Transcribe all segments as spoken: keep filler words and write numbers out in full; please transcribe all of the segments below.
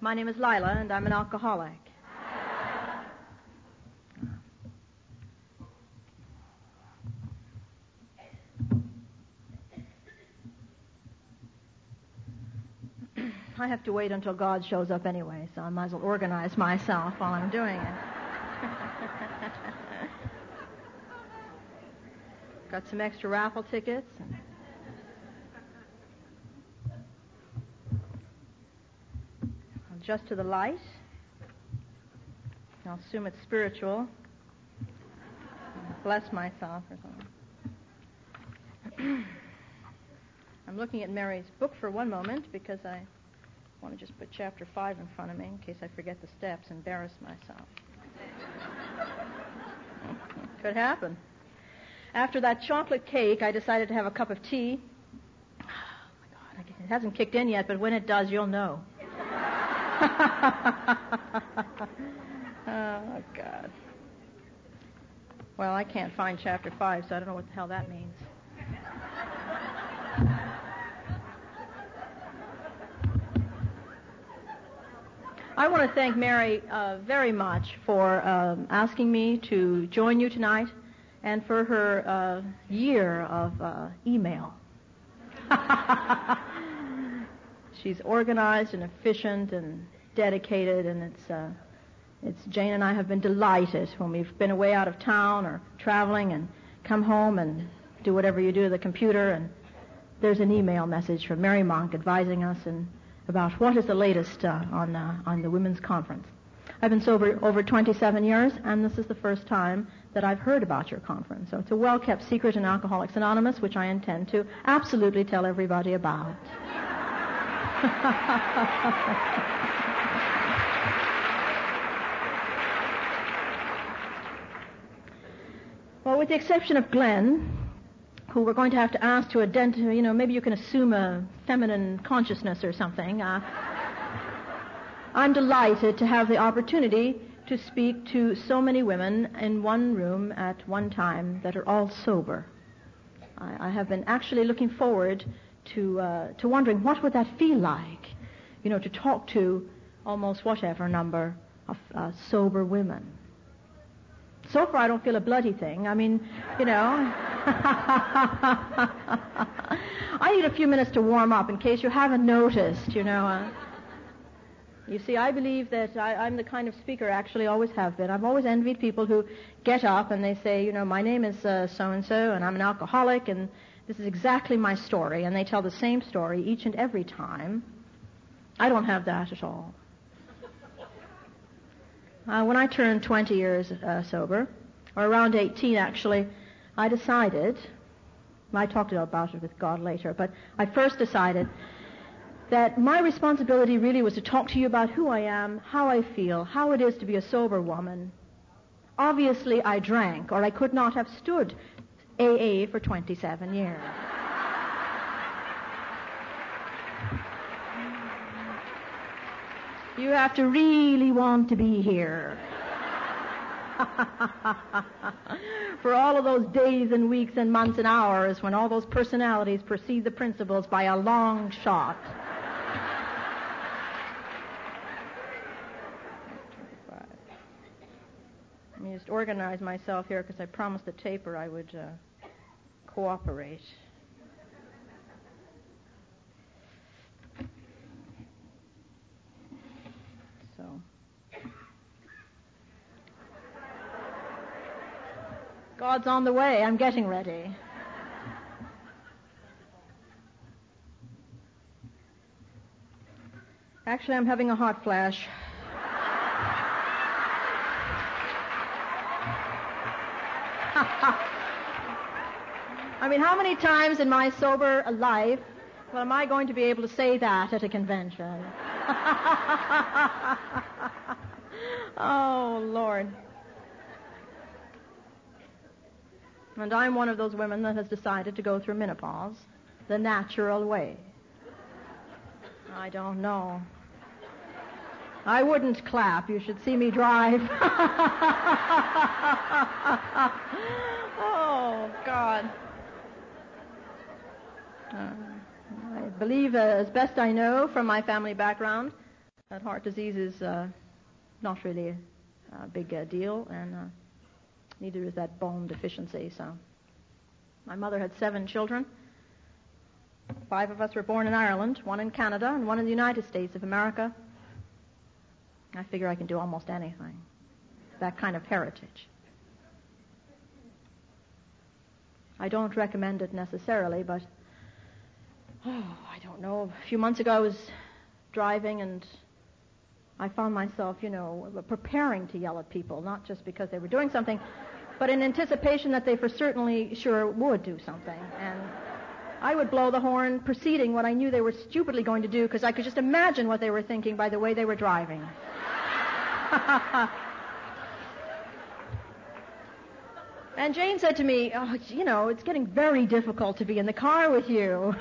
My name is Lila, and I'm an alcoholic. I have to wait until God shows up anyway, so I might as well organize myself while I'm doing it. Got some extra raffle tickets. I'll adjust to the light. I'll assume it's spiritual. Bless myself or something. I'm looking at Mary's book for one moment because I want to just put chapter five in front of me in case I forget the steps, embarrass myself. Could happen. After that chocolate cake, I decided to have a cup of tea. Oh, my God, it hasn't kicked in yet, but when it does, you'll know. Oh, God. Well, I can't find chapter five, so I don't know what the hell that means. I want to thank Mary uh, very much for um, asking me to join you tonight and for her uh, year of uh, email. She's organized and efficient and dedicated, and it's, uh, it's Jane and I have been delighted when we've been away out of town or traveling and come home and do whatever you do to the computer, and there's an email message from Mary Monk advising us and about what is the latest uh, on uh, on the women's conference. I've been sober over twenty-seven years, and this is the first time that I've heard about your conference. So it's a well-kept secret in Alcoholics Anonymous, which I intend to absolutely tell everybody about. Well, with the exception of Glenn, who we're going to have to ask to identify, you know, maybe you can assume a feminine consciousness or something. Uh, I'm delighted to have the opportunity to speak to so many women in one room at one time that are all sober. I, I have been actually looking forward to uh, to wondering what would that feel like, you know, to talk to almost whatever number of uh, sober women. So far, I don't feel a bloody thing. I mean, you know. I need a few minutes to warm up in case you haven't noticed, you know. Uh, you see, I believe that I, I'm the kind of speaker, actually always have been. I've always envied people who get up and they say, you know, my name is uh, so-and-so and I'm an alcoholic and this is exactly my story. And they tell the same story each and every time. I don't have that at all. Uh, when I turned twenty years uh, sober, or around eighteen actually, I decided, I talked about it with God later, but I first decided that my responsibility really was to talk to you about who I am, how I feel, how it is to be a sober woman. Obviously, I drank, or I could not have stood A A for twenty-seven years. You have to really want to be here. For all of those days and weeks and months and hours when all those personalities precede the principles by a long shot. Let me just organize myself here because I promised the taper I would uh, cooperate. So. God's on the way. I'm getting ready. Actually, I'm having a hot flash. I mean, how many times in my sober life well, am I going to be able to say that at a convention? Oh, Lord. And I'm one of those women that has decided to go through menopause the natural way. I don't know. I wouldn't clap. You should see me drive. Oh, God. Uh, I believe, uh, as best I know from my family background, that heart disease is uh, not really a, a big uh, deal, and uh, neither is that bone deficiency. So, my mother had seven children. Five of us were born in Ireland, one in Canada, and one in the United States of America. I figure I can do almost anything. That kind of heritage. I don't recommend it necessarily, but, oh, I don't know. A few months ago I was driving and I found myself, you know, preparing to yell at people, not just because they were doing something, but in anticipation that they for certainly sure would do something. And I would blow the horn preceding what I knew they were stupidly going to do, because I could just imagine what they were thinking by the way they were driving. And Jane said to me, oh, you know, it's getting very difficult to be in the car with you.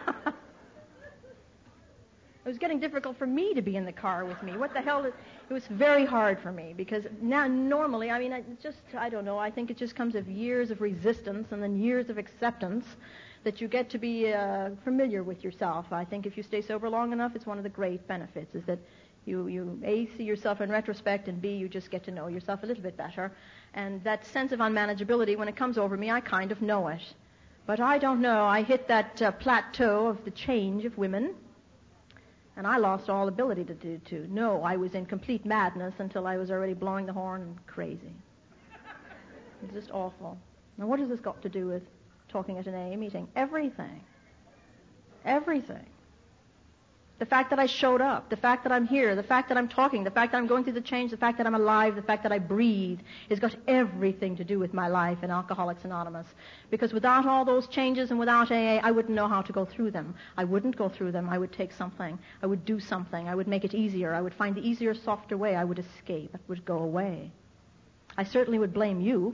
It was getting difficult for me to be in the car with me. What the hell? It was very hard for me, because now normally, I mean, it's just, I don't know, I think it just comes of years of resistance and then years of acceptance that you get to be uh, familiar with yourself. I think if you stay sober long enough, it's one of the great benefits, is that you, you A, see yourself in retrospect, and B, you just get to know yourself a little bit better. And that sense of unmanageability, when it comes over me, I kind of know it. But I don't know, I hit that uh, plateau of the change of women, and I lost all ability to, to, to know I was in complete madness until I was already blowing the horn and crazy. It's just awful. Now, what has this got to do with talking at an A A meeting? Everything. Everything. The fact that I showed up, the fact that I'm here, the fact that I'm talking, the fact that I'm going through the change, the fact that I'm alive, the fact that I breathe, has got everything to do with my life in Alcoholics Anonymous. Because without all those changes and without A A, I wouldn't know how to go through them. I wouldn't go through them. I would take something. I would do something. I would make it easier. I would find the easier, softer way. I would escape. It would go away. I certainly would blame you.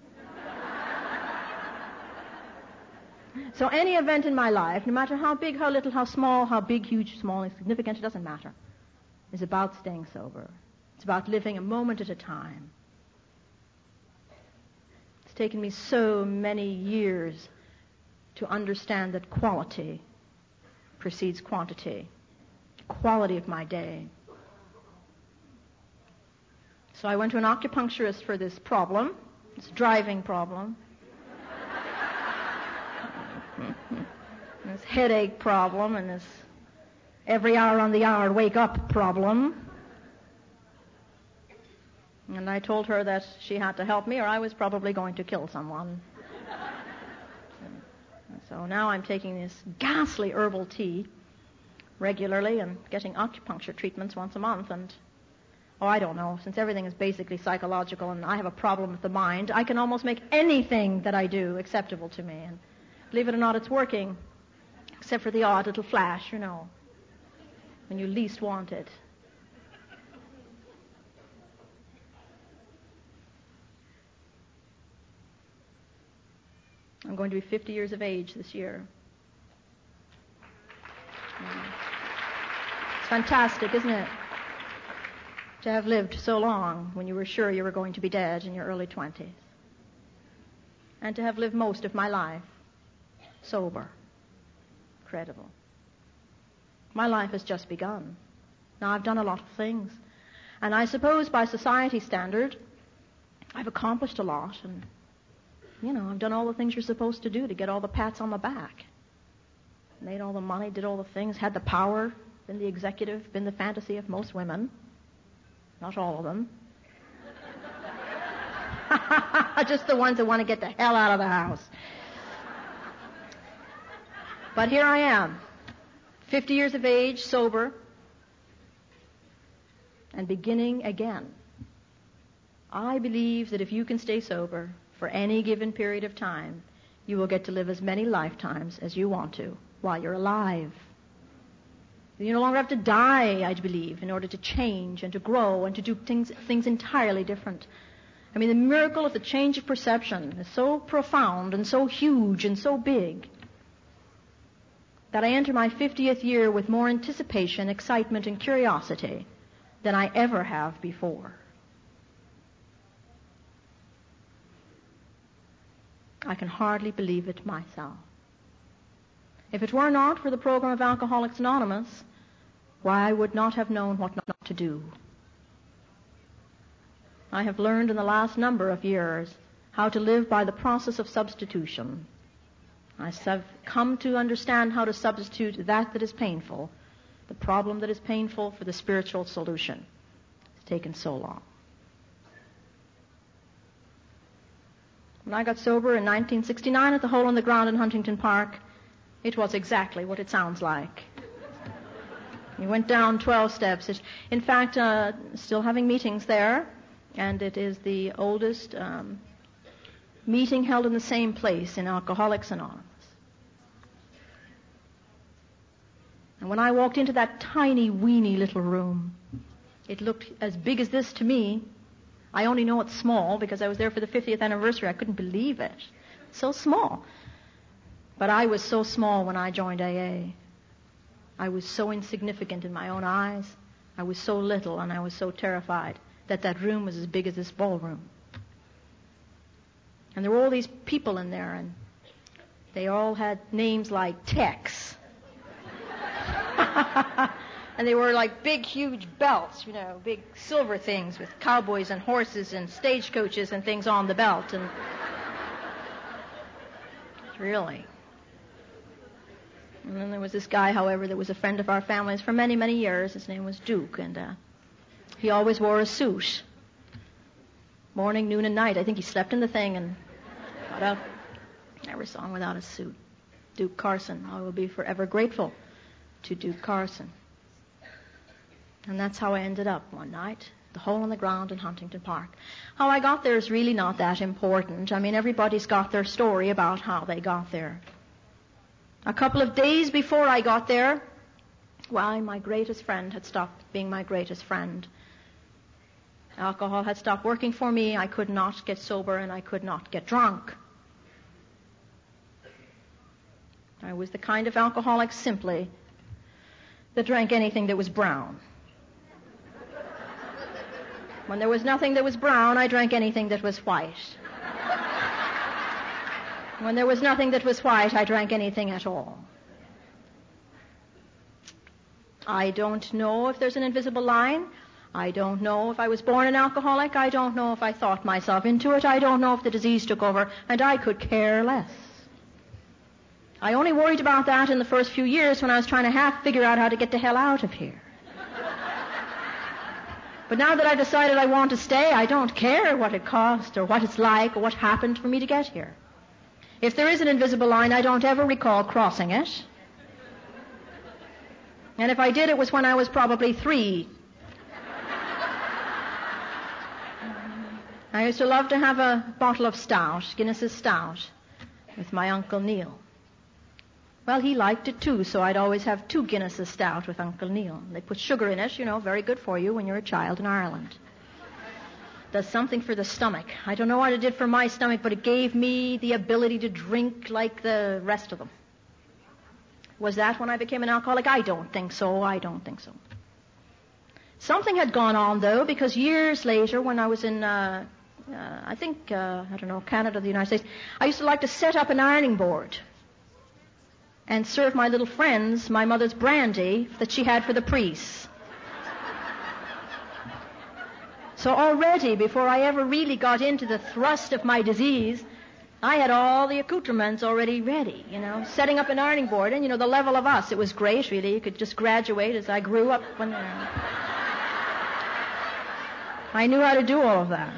So any event in my life, no matter how big, how little, how small, how big, huge, small, insignificant, it doesn't matter, is about staying sober. It's about living a moment at a time. It's taken me so many years to understand that quality precedes quantity. Quality of my day. So I went to an acupuncturist for this problem, this driving problem. This headache problem and this every hour on the hour wake up problem. And I told her that she had to help me or I was probably going to kill someone. And so now I'm taking this ghastly herbal tea regularly and getting acupuncture treatments once a month. And, oh, I don't know, since everything is basically psychological and I have a problem with the mind, I can almost make anything that I do acceptable to me. And believe it or not, it's working. Except for the odd little flash, you know, when you least want it. I'm going to be fifty years of age this year. Yeah. It's fantastic, isn't it? To have lived so long when you were sure you were going to be dead in your early twenties. And to have lived most of my life sober. Incredible. My life has just begun. Now, I've done a lot of things. And I suppose by society standard, I've accomplished a lot. And, you know, I've done all the things you're supposed to do to get all the pats on the back. Made all the money, did all the things, had the power, been the executive, been the fantasy of most women. Not all of them. Just the ones that want to get the hell out of the house. But here I am, fifty years of age, sober, and beginning again. I believe that if you can stay sober for any given period of time, you will get to live as many lifetimes as you want to while you're alive. You no longer have to die, I believe, in order to change and to grow and to do things, things entirely different. I mean, the miracle of the change of perception is so profound and so huge and so big that I enter my fiftieth year with more anticipation, excitement, and curiosity than I ever have before. I can hardly believe it myself. If it were not for the program of Alcoholics Anonymous, why I would not have known what not to do. I have learned in the last number of years how to live by the process of substitution. I have come to understand how to substitute that that is painful, the problem that is painful, for the spiritual solution. It's taken so long. When I got sober in nineteen sixty-nine at the Hole in the Ground in Huntington Park, it was exactly what it sounds like. You went down twelve steps. It, in fact, uh, still having meetings there, and it is the oldest um, meeting held in the same place in Alcoholics Anonymous. And when I walked into that tiny, weeny little room, it looked as big as this to me. I only know it's small because I was there for the fiftieth anniversary. I couldn't believe it. So small. But I was so small when I joined A A. I was so insignificant in my own eyes. I was so little, and I was so terrified that that room was as big as this ballroom. And there were all these people in there, and they all had names like Tex. And they were like big, huge belts, you know, big silver things with cowboys and horses and stagecoaches and things on the belt. And really. And then there was this guy, however, that was a friend of our family's for many, many years. His name was Duke, and uh, he always wore a suit. Morning, noon, and night. I think he slept in the thing and got up. Never saw him without a suit. Duke Carson. I will be forever grateful to Duke Carson. And that's how I ended up one night, the Hole in the Ground in Huntington Park. How I got there is really not that important. I mean, everybody's got their story about how they got there. A couple of days before I got there, why, my greatest friend had stopped being my greatest friend. Alcohol had stopped working for me. I could not get sober, and I could not get drunk. I was the kind of alcoholic, simply, that drank anything that was brown. When there was nothing that was brown, I drank anything that was white. When there was nothing that was white, I drank anything at all. I don't know if there's an invisible line. I don't know if I was born an alcoholic. I don't know if I thought myself into it. I don't know if the disease took over, and I could care less. I only worried about that in the first few years when I was trying to half figure out how to get the hell out of here. But now that I've decided I want to stay, I don't care what it cost or what it's like or what happened for me to get here. If there is an invisible line, I don't ever recall crossing it. And if I did, it was when I was probably three. I used to love to have a bottle of stout, Guinness's stout, with my Uncle Neil. Well, he liked it too, so I'd always have two Guinness's stout with Uncle Neil. They put sugar in it, you know, very good for you when you're a child in Ireland. Does something for the stomach. I don't know what it did for my stomach, but it gave me the ability to drink like the rest of them. Was that when I became an alcoholic? I don't think so. I don't think so. Something had gone on, though, because years later, when I was in, uh, uh, I think, uh, I don't know, Canada, the United States, I used to like to set up an ironing board and serve my little friends my mother's brandy that she had for the priests. So already, before I ever really got into the thrust of my disease, I had all the accoutrements already ready, you know, setting up an ironing board. And, you know, the level of us, it was great, really. You could just graduate as I grew up. When, you know, I knew how to do all of that.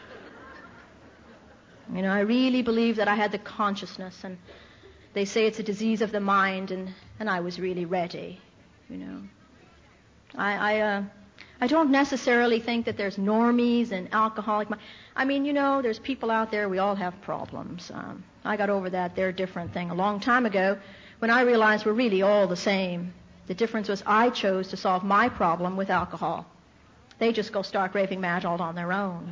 You know, I really believed that I had the consciousness, and they say it's a disease of the mind, and, and I was really ready, you know. I I, uh, I don't necessarily think that there's normies and alcoholic. I mean, you know, there's people out there, we all have problems. Um, I got over that, they're a different thing. A long time ago, when I realized we're really all the same, the difference was I chose to solve my problem with alcohol. They just go stark raving mad all on their own.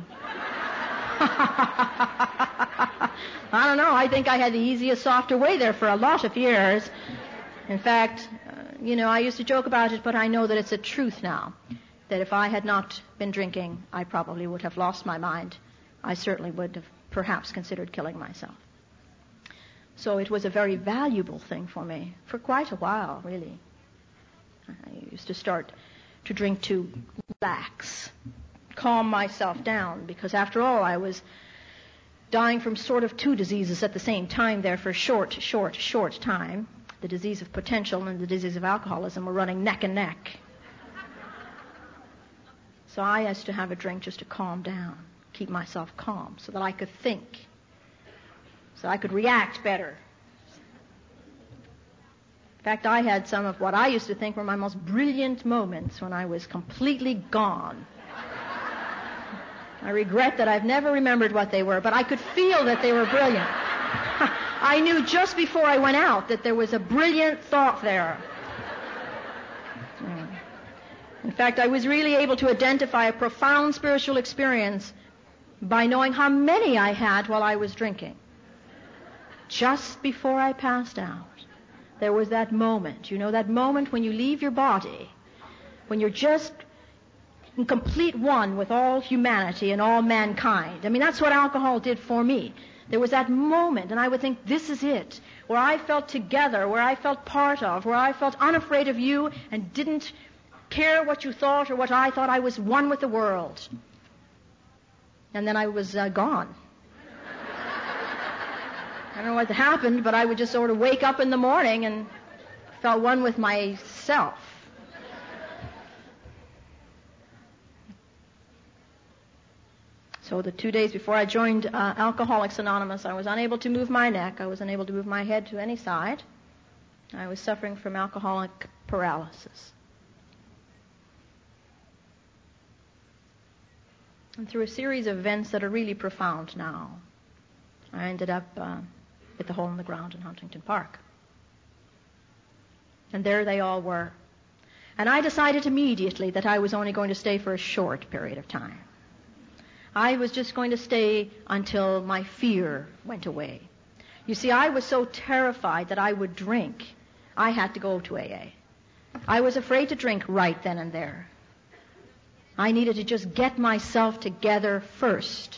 I don't know. I think I had the easiest, softer way there for a lot of years. In fact, uh, you know, I used to joke about it, but I know that it's a truth now, that if I had not been drinking, I probably would have lost my mind. I certainly would have perhaps considered killing myself. So it was a very valuable thing for me for quite a while, really. I used to start to drink to relax, calm myself down, because after all, I was dying from sort of two diseases at the same time there for a short, short, short time. The disease of potential and the disease of alcoholism were running neck and neck. So I used to have a drink just to calm down, keep myself calm, so that I could think, so I could react better. In fact, I had some of what I used to think were my most brilliant moments when I was completely gone. I regret that I've never remembered what they were, but I could feel that they were brilliant. I knew just before I went out that there was a brilliant thought there. Yeah. In fact, I was really able to identify a profound spiritual experience by knowing how many I had while I was drinking. Just before I passed out, there was that moment, you know, that moment when you leave your body, when you're just in complete one with all humanity and all mankind. I mean, that's what alcohol did for me. There was that moment, and I would think, this is it, where I felt together, where I felt part of, where I felt unafraid of you and didn't care what you thought or what I thought. I was one with the world. And then I was uh, gone. I don't know what happened, but I would just sort of wake up in the morning and felt one with myself. So the two days before I joined uh, Alcoholics Anonymous, I was unable to move my neck. I was unable to move my head to any side. I was suffering from alcoholic paralysis. And through a series of events that are really profound now, I ended up uh, at the Hole in the Ground in Huntington Park. And there they all were. And I decided immediately that I was only going to stay for a short period of time. I was just going to stay until my fear went away. You see, I was so terrified that I would drink, I had to go to A A. I was afraid to drink right then and there. I needed to just get myself together first.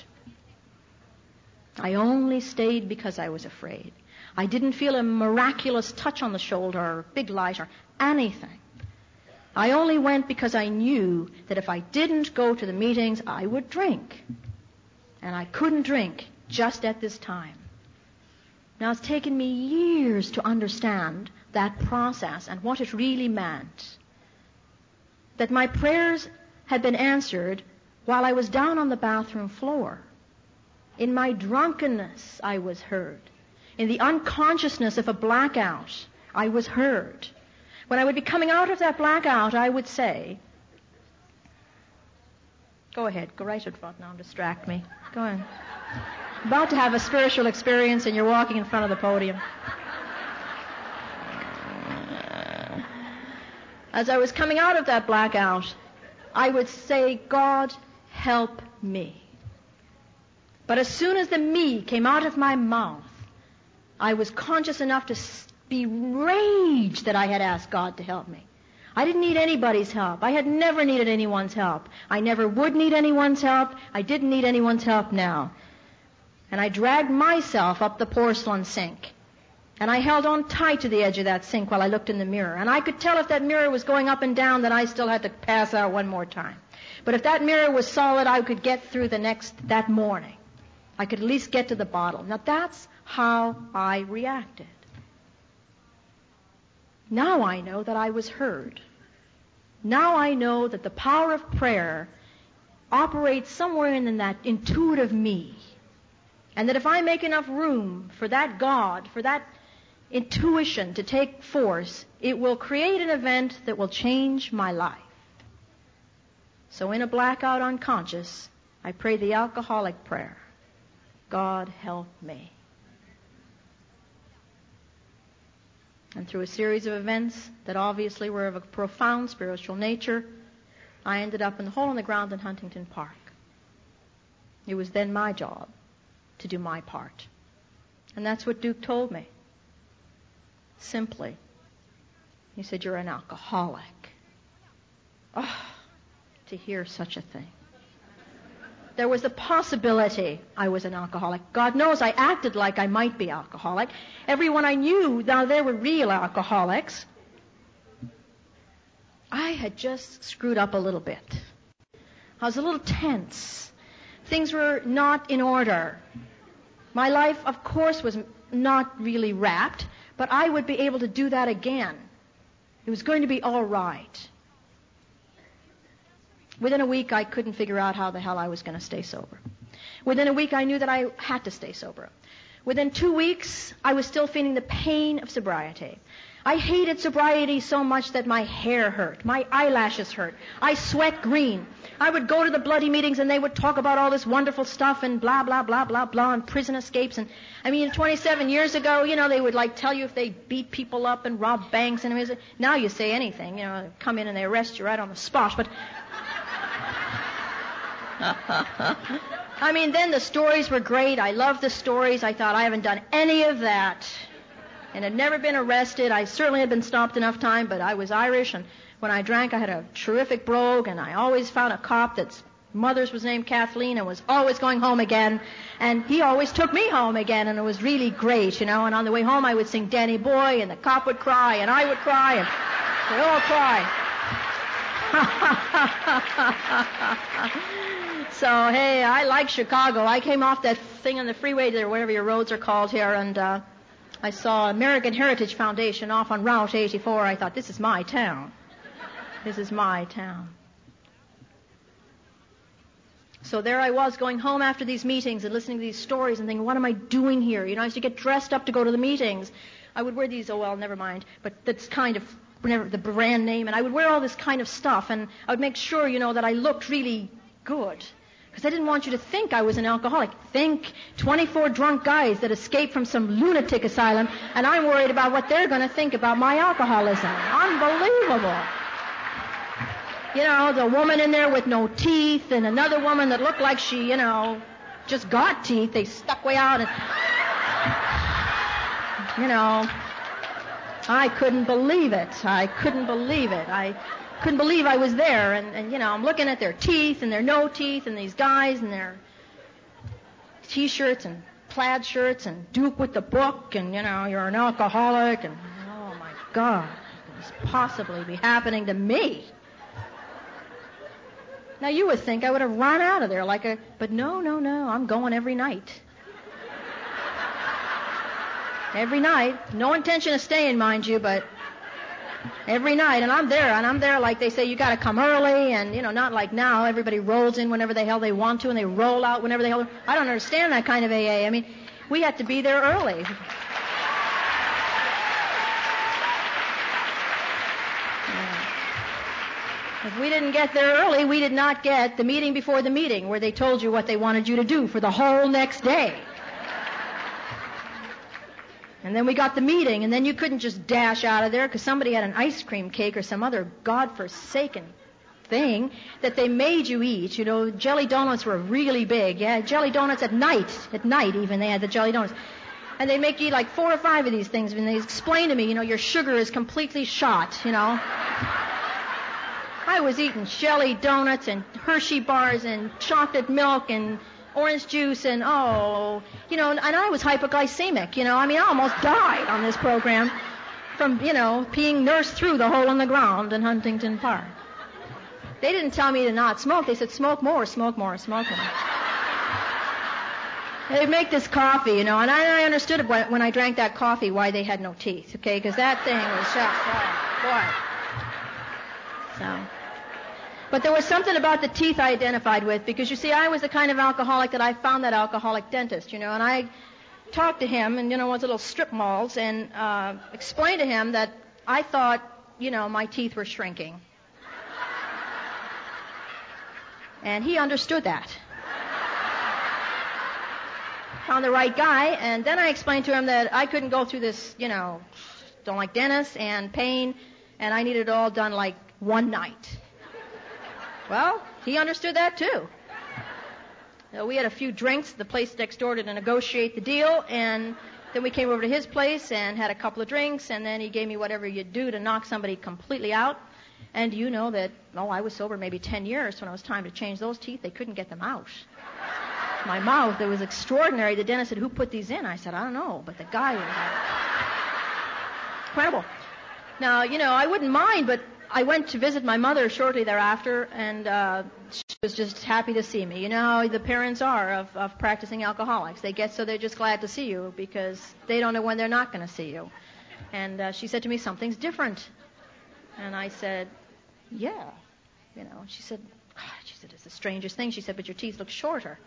I only stayed because I was afraid. I didn't feel a miraculous touch on the shoulder or a big light or anything. I only went because I knew that if I didn't go to the meetings, I would drink. And I couldn't drink just at this time. Now, it's taken me years to understand that process and what it really meant. That my prayers had been answered while I was down on the bathroom floor. In my drunkenness, I was heard. In the unconsciousness of a blackout, I was heard. When I would be coming out of that blackout, I would say, go ahead, go right in front now and distract me. Go ahead. I'm about to have a spiritual experience and you're walking in front of the podium. As I was coming out of that blackout, I would say, God, help me. But as soon as the me came out of my mouth, I was conscious enough to be raged that I had asked God to help me. I didn't need anybody's help. I had never needed anyone's help. I never would need anyone's help. I didn't need anyone's help now. And I dragged myself up the porcelain sink. And I held on tight to the edge of that sink while I looked in the mirror. And I could tell if that mirror was going up and down that I still had to pass out one more time. But if that mirror was solid, I could get through the next, that morning. I could at least get to the bottle. Now that's how I reacted. Now I know that I was heard. Now I know that the power of prayer operates somewhere in that intuitive me. And that if I make enough room for that God, for that intuition to take force, it will create an event that will change my life. So in a blackout unconscious, I pray the alcoholic prayer. God help me. And through a series of events that obviously were of a profound spiritual nature, I ended up in the Hole in the Ground in Huntington Park. It was then my job to do my part. And that's what Duke told me. Simply. He said, you're an alcoholic. Oh, to hear such a thing. There was the possibility I was an alcoholic. God knows I acted like I might be alcoholic. Everyone I knew, now they were real alcoholics. I had just screwed up a little bit. I was a little tense. Things were not in order. My life, of course, was not really wrapped, but I would be able to do that again. It was going to be all right. Within a week, I couldn't figure out how the hell I was going to stay sober. Within a week, I knew that I had to stay sober. Within two weeks, I was still feeling the pain of sobriety. I hated sobriety so much that my hair hurt. My eyelashes hurt. I sweat green. I would go to the bloody meetings and they would talk about all this wonderful stuff and blah, blah, blah, blah, blah, and prison escapes. And I mean, twenty-seven years ago, you know, they would like tell you if they beat people up and rob banks. And it was, now you say anything, you know, come in and they arrest you right on the spot. But I mean, then the stories were great. I loved the stories. I thought I haven't done any of that. And had never been arrested. I certainly had been stopped enough time, but I was Irish, and when I drank, I had a terrific brogue, and I always found a cop that's mother's was named Kathleen and was always going home again, and he always took me home again, and it was really great, you know, and on the way home I would sing Danny Boy, and the cop would cry, and I would cry, and we'd all cry. So, hey, I like Chicago. I came off that thing on the freeway there, whatever your roads are called here, and uh I saw American Heritage Foundation off on Route eighty-four. I thought, this is my town. This is my town. So there I was going home after these meetings and listening to these stories and thinking, what am I doing here? You know, I used to get dressed up to go to the meetings. I would wear these, oh, well, never mind, but that's kind of the brand name. And I would wear all this kind of stuff, and I would make sure, you know, that I looked really good. Because I didn't want you to think I was an alcoholic. Think twenty-four drunk guys that escaped from some lunatic asylum, and I'm worried about what they're going to think about my alcoholism. Unbelievable. You know, the woman in there with no teeth, and another woman that looked like she, you know, just got teeth. They stuck way out, and, you know, I couldn't believe it. I couldn't believe it. I... couldn't believe I was there, and, and, you know, I'm looking at their teeth and their no teeth and these guys and their T-shirts and plaid shirts and Duke with the book and, you know, you're an alcoholic and, oh, my God, what could possibly be happening to me? Now, you would think I would have run out of there like a, but no, no, no, I'm going every night. Every night. No intention of staying, mind you, but every night, and I'm there, and I'm there like they say, you got to come early, and, you know, not like now, everybody rolls in whenever the hell they want to, and they roll out whenever the hell. I don't understand that kind of A A. I mean, we had to be there early. Yeah. If we didn't get there early, we did not get the meeting before the meeting, where they told you what they wanted you to do for the whole next day. And then we got the meeting, and then you couldn't just dash out of there because somebody had an ice cream cake or some other godforsaken thing that they made you eat. You know, jelly donuts were really big. Yeah, jelly donuts at night. At night even, they had the jelly donuts. And they make you eat like four or five of these things, and they explain to me, you know, your sugar is completely shot, you know. I was eating jelly donuts and Hershey bars and chocolate milk and orange juice, and, oh, you know, and I was hypoglycemic, you know. I mean, I almost died on this program from, you know, being nursed through the hole in the ground in Huntington Park. They didn't tell me to not smoke. They said, smoke more, smoke more, smoke more. They'd make this coffee, you know, and I, I understood it when I drank that coffee why they had no teeth, okay, because that thing was just, oh, boy. So... But there was something about the teeth I identified with, because, you see, I was the kind of alcoholic that I found that alcoholic dentist, you know, and I talked to him and, you know, was little strip malls and uh, explained to him that I thought, you know, my teeth were shrinking. And he understood that. Found the right guy, and then I explained to him that I couldn't go through this, you know, don't like dentists and pain, and I needed it all done like one night. Well, he understood that, too. Uh, we had a few drinks at the place next door to negotiate the deal, and then we came over to his place and had a couple of drinks, and then he gave me whatever you'd do to knock somebody completely out. And you know that, oh, I was sober maybe ten years. When it was time to change those teeth, they couldn't get them out. My mouth, it was extraordinary. The dentist said, who put these in? I said, I don't know, but the guy was incredible. Now, you know, I wouldn't mind, but I went to visit my mother shortly thereafter, and uh, she was just happy to see me. You know how the parents are of, of practicing alcoholics. They get so they're just glad to see you because they don't know when they're not going to see you. And uh, she said to me, something's different. And I said, yeah. You know, she said, oh, she said, it's the strangest thing. She said, but your teeth look shorter.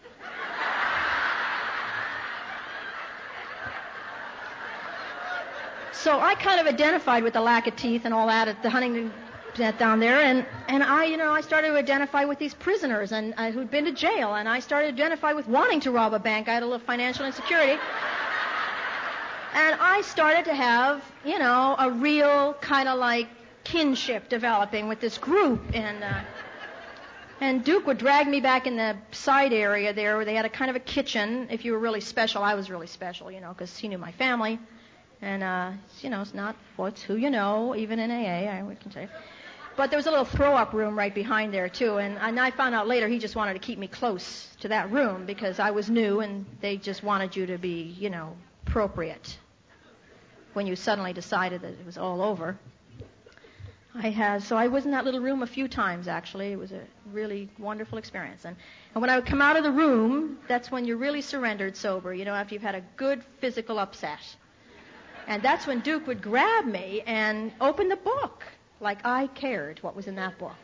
So I kind of identified with the lack of teeth and all that at the Huntington down there, and, and I, you know, I started to identify with these prisoners and uh, who'd been to jail, and I started to identify with wanting to rob a bank. I had a little financial insecurity. And I started to have, you know, a real kind of like kinship developing with this group, and uh, and Duke would drag me back in the side area there where they had a kind of a kitchen. If you were really special, I was really special, you know, because he knew my family. And, uh, you know, it's not what's who you know, even in A A, I can tell you. But there was a little throw-up room right behind there, too. And, and I found out later he just wanted to keep me close to that room because I was new and they just wanted you to be, you know, appropriate when you suddenly decided that it was all over. I had, so I was in that little room a few times, actually. It was a really wonderful experience. And, and when I would come out of the room, that's when you're really surrendered sober, you know, after you've had a good physical upset. And that's when Duke would grab me and open the book, like I cared what was in that book.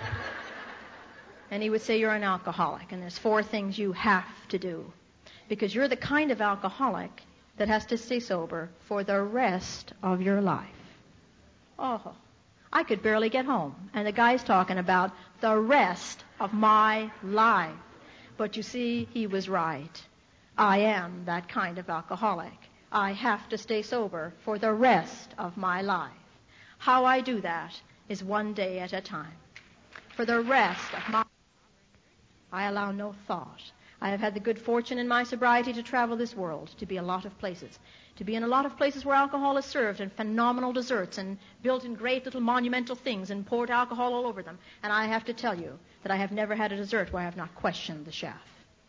And he would say, you're an alcoholic, and there's four things you have to do, because you're the kind of alcoholic that has to stay sober for the rest of your life. Oh, I could barely get home, and the guy's talking about the rest of my life. But you see, he was right. I am that kind of alcoholic. I have to stay sober for the rest of my life. How I do that is one day at a time. For the rest of my life, I allow no thought. I have had the good fortune in my sobriety to travel this world, to be a lot of places, to be in a lot of places where alcohol is served and phenomenal desserts and built in great little monumental things and poured alcohol all over them. And I have to tell you that I have never had a dessert where I have not questioned the chef.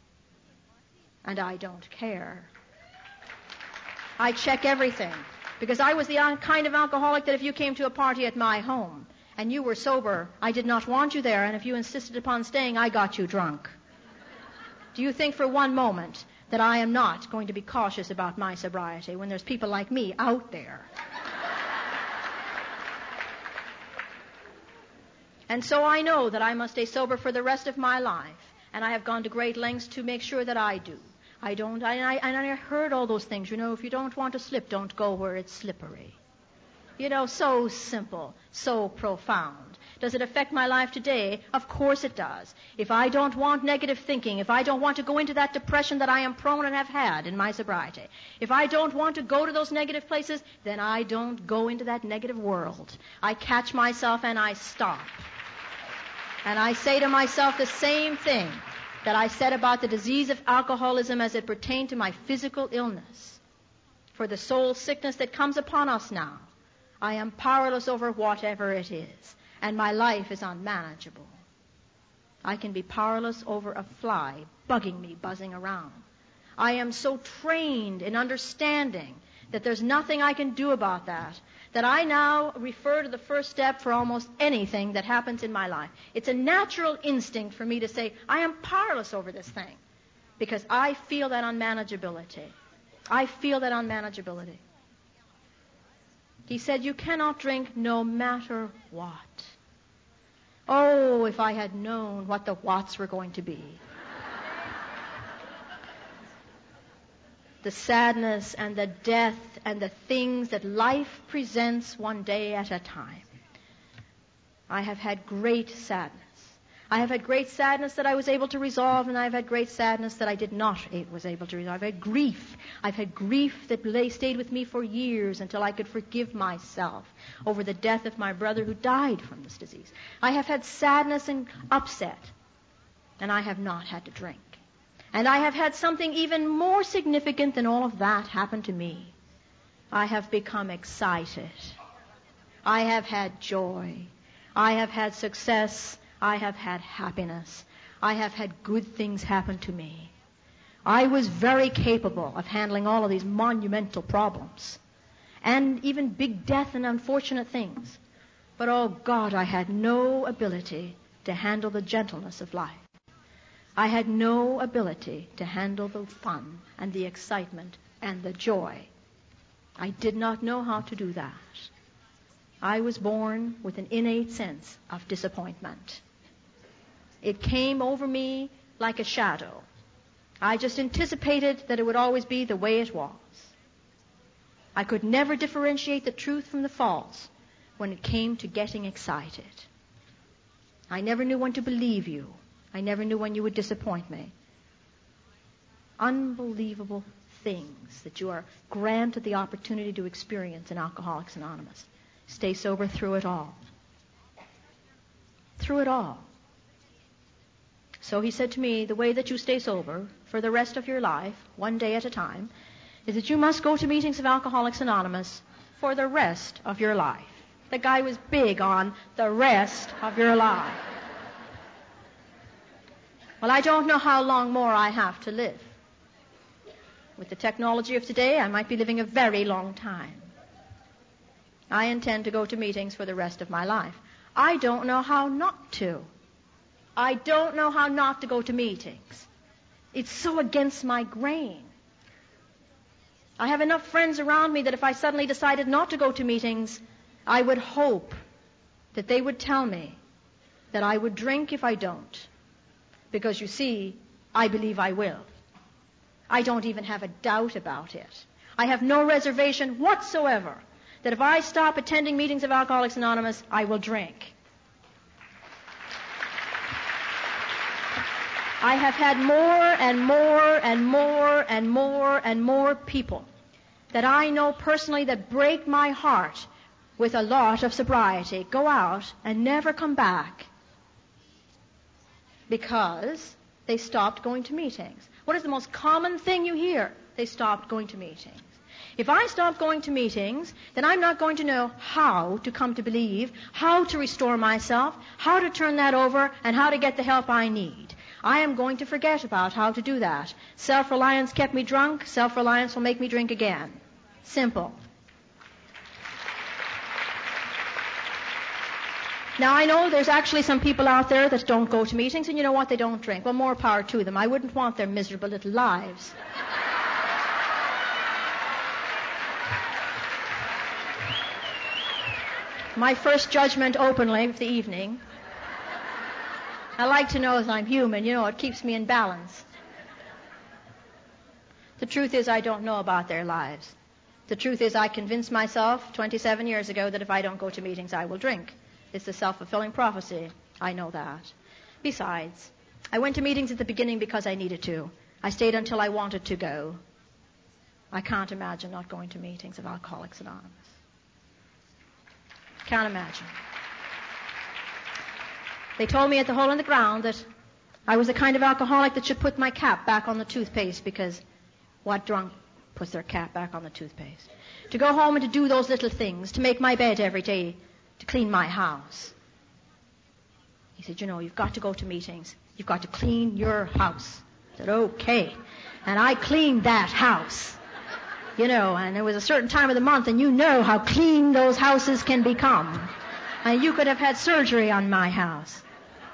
And I don't care. I check everything, because I was the kind of alcoholic that if you came to a party at my home and you were sober, I did not want you there, and if you insisted upon staying, I got you drunk. Do you think for one moment that I am not going to be cautious about my sobriety when there's people like me out there? And so I know that I must stay sober for the rest of my life, and I have gone to great lengths to make sure that I do. I don't, I, I, and I heard all those things, you know, if you don't want to slip, don't go where it's slippery. You know, so simple, so profound. Does it affect my life today? Of course it does. If I don't want negative thinking, if I don't want to go into that depression that I am prone and have had in my sobriety, if I don't want to go to those negative places, then I don't go into that negative world. I catch myself and I stop. And I say to myself the same thing that I said about the disease of alcoholism as it pertained to my physical illness. For the soul sickness that comes upon us now, I am powerless over whatever it is, and my life is unmanageable. I can be powerless over a fly bugging me, buzzing around. I am so trained in understanding that there's nothing I can do about that, that I now refer to the first step for almost anything that happens in my life. It's a natural instinct for me to say, I am powerless over this thing, because I feel that unmanageability. I feel that unmanageability. He said, you cannot drink no matter what. Oh, if I had known what the whats were going to be. The sadness and the death and the things that life presents one day at a time. I have had great sadness. I have had great sadness that I was able to resolve, and I have had great sadness that I did not was able to resolve. I've had grief. I've had grief that lay, stayed with me for years until I could forgive myself over the death of my brother who died from this disease. I have had sadness and upset, and I have not had to drink. And I have had something even more significant than all of that happen to me. I have become excited. I have had joy. I have had success. I have had happiness. I have had good things happen to me. I was very capable of handling all of these monumental problems and even big death and unfortunate things. But, oh God, I had no ability to handle the gentleness of life. I had no ability to handle the fun and the excitement and the joy. I did not know how to do that. I was born with an innate sense of disappointment. It came over me like a shadow. I just anticipated that it would always be the way it was. I could never differentiate the truth from the false when it came to getting excited. I never knew when to believe you. I never knew when you would disappoint me. Unbelievable things that you are granted the opportunity to experience in Alcoholics Anonymous. Stay sober through it all. Through it all. So he said to me, the way that you stay sober for the rest of your life, one day at a time, is that you must go to meetings of Alcoholics Anonymous for the rest of your life. The guy was big on the rest of your life. Well, I don't know how long more I have to live. With the technology of today, I might be living a very long time. I intend to go to meetings for the rest of my life. I don't know how not to. I don't know how not to go to meetings. It's so against my grain. I have enough friends around me that if I suddenly decided not to go to meetings, I would hope that they would tell me that I would drink if I don't. Because, you see, I believe I will. I don't even have a doubt about it. I have no reservation whatsoever that if I stop attending meetings of Alcoholics Anonymous, I will drink. I have had more and more and more and more and more people that I know personally that break my heart with a lot of sobriety go out and never come back because they stopped going to meetings. What is the most common thing you hear? They stopped going to meetings. If I stop going to meetings, then I'm not going to know how to come to believe, how to restore myself, how to turn that over, and how to get the help I need. I am going to forget about how to do that. Self-reliance kept me drunk. Self-reliance will make me drink again. Simple. Now, I know there's actually some people out there that don't go to meetings, and you know what? They don't drink. Well, more power to them. I wouldn't want their miserable little lives. My first judgment openly of the evening. I like to know that I'm human. You know, it keeps me in balance. The truth is I don't know about their lives. The truth is I convinced myself twenty-seven years ago that if I don't go to meetings, I will drink. It's a self-fulfilling prophecy. I know that. Besides, I went to meetings at the beginning because I needed to. I stayed until I wanted to go. I can't imagine not going to meetings of Alcoholics Anonymous. Can't imagine. They told me at the Hole in the Ground that I was the kind of alcoholic that should put my cap back on the toothpaste because what drunk puts their cap back on the toothpaste? To go home and to do those little things, to make my bed every day, to clean my house. He said, you know, you've got to go to meetings. You've got to clean your house. I said, okay. And I cleaned that house. You know, and there was a certain time of the month, and you know how clean those houses can become. And you could have had surgery on my house.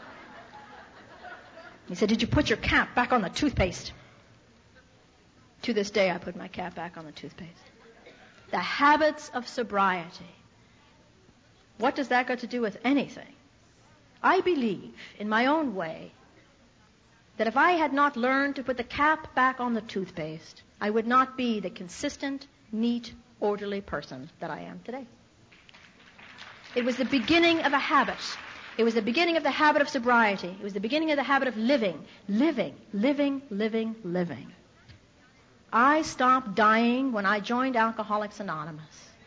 He said, did you put your cap back on the toothpaste? To this day, I put my cap back on the toothpaste. The habits of sobriety. What does that got to do with anything? I believe, in my own way, that if I had not learned to put the cap back on the toothpaste, I would not be the consistent, neat, orderly person that I am today. It was the beginning of a habit. It was the beginning of the habit of sobriety. It was the beginning of the habit of living, living, living, living, living. I stopped dying when I joined Alcoholics Anonymous.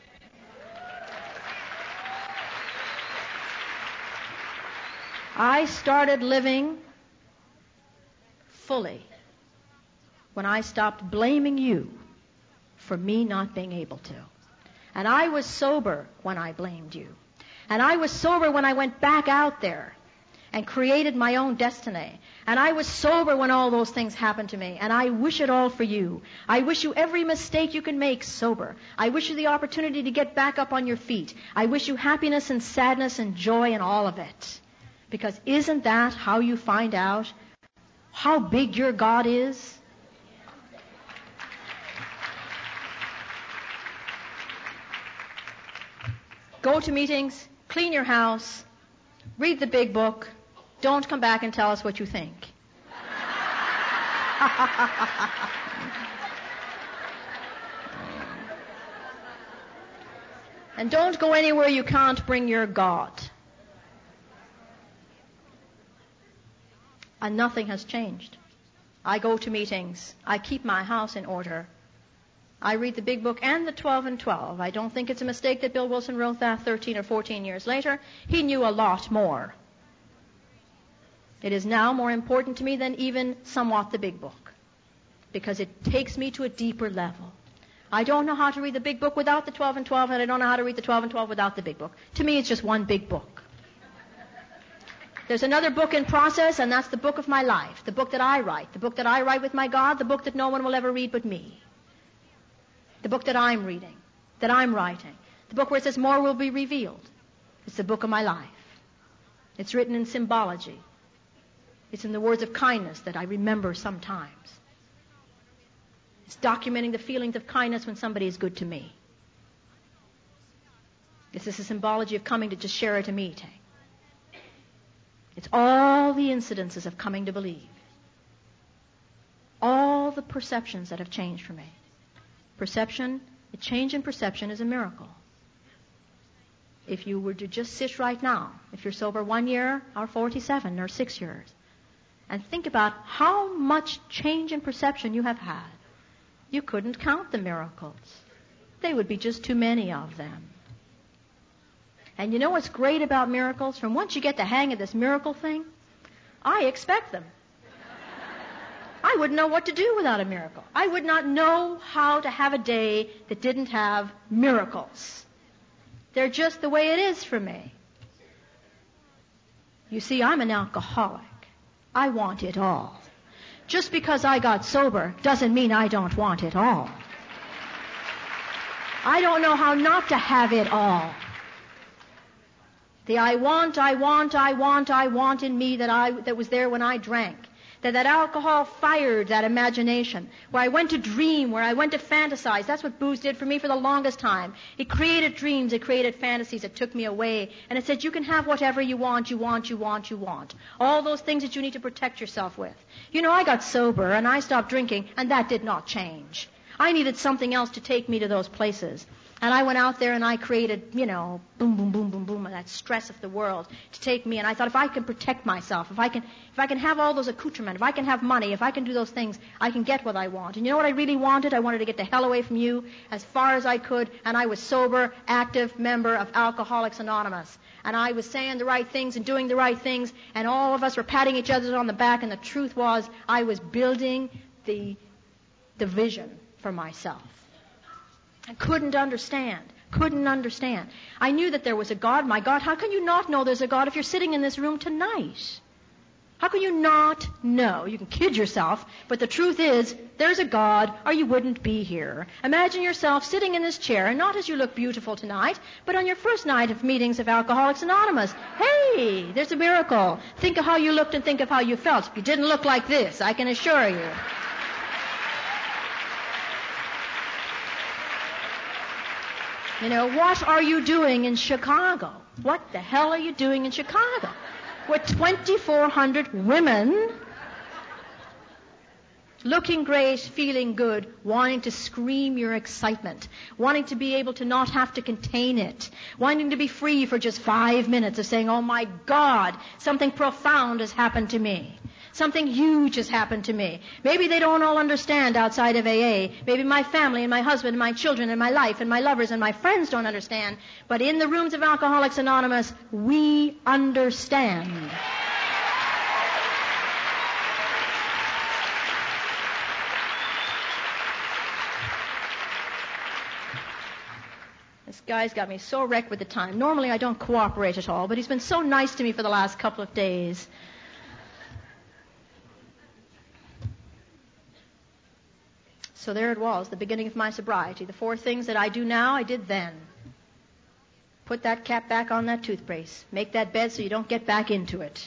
I started living fully when I stopped blaming you for me not being able to. And I was sober when I blamed you. And I was sober when I went back out there and created my own destiny. And I was sober when all those things happened to me. And I wish it all for you. I wish you every mistake you can make sober. I wish you the opportunity to get back up on your feet. I wish you happiness and sadness and joy and all of it. Because isn't that how you find out how big your God is? Go to meetings, clean your house, read the big book. Don't come back and tell us what you think. And don't go anywhere you can't bring your God. And nothing has changed. I go to meetings. I keep my house in order. I read the big book and the twelve and twelve. I don't think it's a mistake that Bill Wilson wrote that thirteen or fourteen years later. He knew a lot more. It is now more important to me than even somewhat the big book, because it takes me to a deeper level. I don't know how to read the big book without the twelve and twelve, and I don't know how to read the twelve and twelve without the big book. To me, it's just one big book. There's another book in process, and that's the book of my life, the book that I write, the book that I write with my God, the book that no one will ever read but me. The book that I'm reading, that I'm writing. The book where it says more will be revealed. It's the book of my life. It's written in symbology. It's in the words of kindness that I remember sometimes. It's documenting the feelings of kindness when somebody is good to me. This is a symbology of coming to just share at a meeting. It's all the incidences of coming to believe. All the perceptions that have changed for me. Perception, a change in perception is a miracle. If you were to just sit right now, if you're sober one year or forty-seven or six years, and think about how much change in perception you have had, you couldn't count the miracles. They would be just too many of them. And you know what's great about miracles? From once you get the hang of this miracle thing, I expect them. I wouldn't know what to do without a miracle. I would not know how to have a day that didn't have miracles. They're just the way it is for me. You see, I'm an alcoholic. I want it all. Just because I got sober doesn't mean I don't want it all. I don't know how not to have it all. The I want, I want, I want, I want in me that I that was there when I drank. That that alcohol fired that imagination, where I went to dream, where I went to fantasize. That's what booze did for me for the longest time. It created dreams, it created fantasies, it took me away. And it said, you can have whatever you want, you want, you want, you want. All those things that you need to protect yourself with. You know, I got sober and I stopped drinking, and that did not change. I needed something else to take me to those places. And I went out there and I created, you know, boom, boom, boom, boom, boom, that stress of the world to take me. And I thought, if I can protect myself, if I can, if I can have all those accoutrements, if I can have money, if I can do those things, I can get what I want. And you know what I really wanted? I wanted to get the hell away from you as far as I could. And I was sober, active member of Alcoholics Anonymous. And I was saying the right things and doing the right things. And all of us were patting each other on the back. And the truth was, I was building the, the vision for myself. I couldn't understand, couldn't understand. I knew that there was a God. My God, how can you not know there's a God if you're sitting in this room tonight? How can you not know? You can kid yourself, but the truth is, there's a God or you wouldn't be here. Imagine yourself sitting in this chair, and not as you look beautiful tonight, but on your first night of meetings of Alcoholics Anonymous. Hey, there's a miracle. Think of how you looked and think of how you felt. You didn't look like this, I can assure you. You know, what are you doing in Chicago? What the hell are you doing in Chicago? With twenty-four hundred women looking great, feeling good, wanting to scream your excitement, wanting to be able to not have to contain it, wanting to be free for just five minutes of saying, oh my God, something profound has happened to me. Something huge has happened to me. Maybe they don't all understand outside of A A. Maybe my family and my husband and my children and my life and my lovers and my friends don't understand. But in the rooms of Alcoholics Anonymous, we understand. This guy's got me so wrecked with the time. Normally I don't cooperate at all, but he's been so nice to me for the last couple of days. So there it was, the beginning of my sobriety. The four things that I do now, I did then. Put that cap back on that toothpaste. Make that bed so you don't get back into it.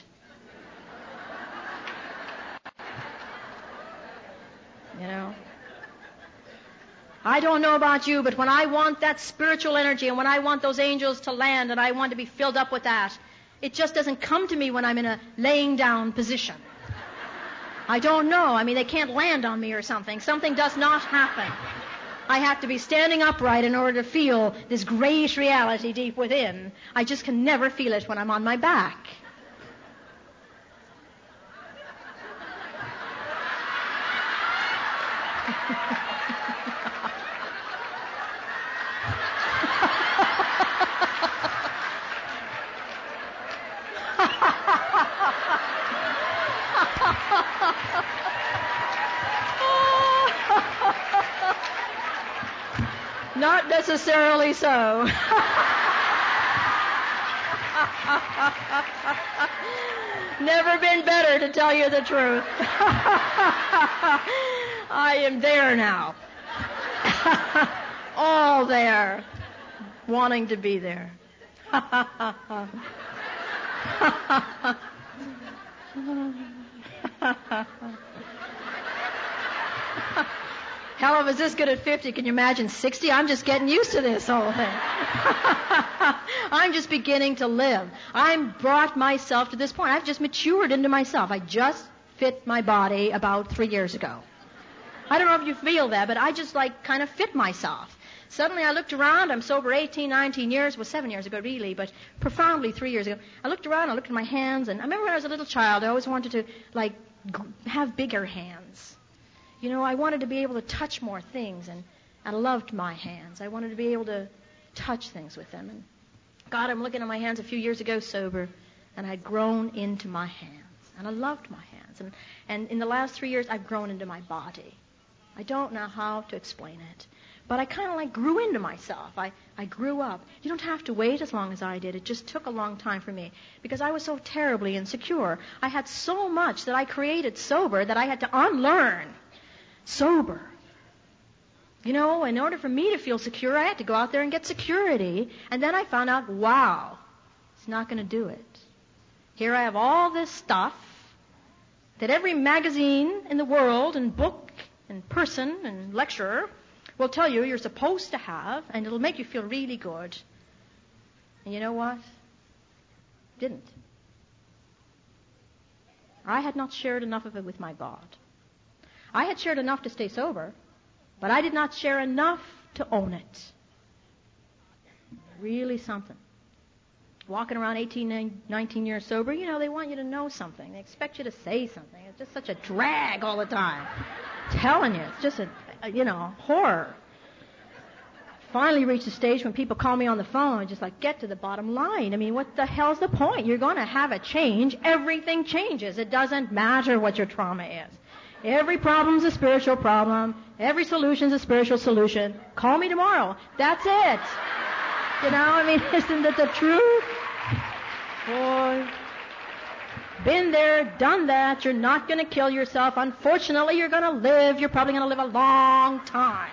You know? I don't know about you, but when I want that spiritual energy and when I want those angels to land and I want to be filled up with that, it just doesn't come to me when I'm in a laying down position. I don't know. I mean, they can't land on me or something. Something does not happen. I have to be standing upright in order to feel this great reality deep within. I just can never feel it when I'm on my back. Not necessarily so. Never been better, to tell you the truth. I am there now. All there. Wanting to be there. Hell, I was this good at fifty. Can you imagine sixty? I'm just getting used to this whole thing. I'm just beginning to live. I've brought myself to this point. I've just matured into myself. I just fit my body about three years ago. I don't know if you feel that, but I just like kind of fit myself. Suddenly I looked around. I'm sober eighteen, nineteen years. Well, seven years ago, really, but profoundly three years ago. I looked around. I looked at my hands, and I remember when I was a little child, I always wanted to, like, g- have bigger hands. You know, I wanted to be able to touch more things, and I loved my hands. I wanted to be able to touch things with them. And God, I'm looking at my hands a few years ago sober, and I'd grown into my hands, and I loved my hands. And, and in the last three years, I've grown into my body. I don't know how to explain it, but I kind of like grew into myself. I, I grew up. You don't have to wait as long as I did. It just took a long time for me because I was so terribly insecure. I had so much that I created sober that I had to unlearn. Sober. You know, in order for me to feel secure, I had to go out there and get security. And then I found out, wow, it's not going to do it. Here I have all this stuff that every magazine in the world and book and person and lecturer will tell you you're supposed to have, and it'll make you feel really good. And you know what? Didn't. I had not shared enough of it with my God. I had shared enough to stay sober, but I did not share enough to own it. Really something. Walking around eighteen, nineteen years sober, you know, they want you to know something. They expect you to say something. It's just such a drag all the time. I'm telling you, it's just a, a, you know, horror. Finally reached a stage when people call me on the phone and just like, get to the bottom line. I mean, what the hell's the point? You're going to have a change. Everything changes. It doesn't matter what your trauma is. Every problem's a spiritual problem. Every solution's a spiritual solution. Call me tomorrow. That's it. You know, I mean, isn't it the truth? Boy. Been there, done that. You're not going to kill yourself. Unfortunately, you're going to live. You're probably going to live a long time.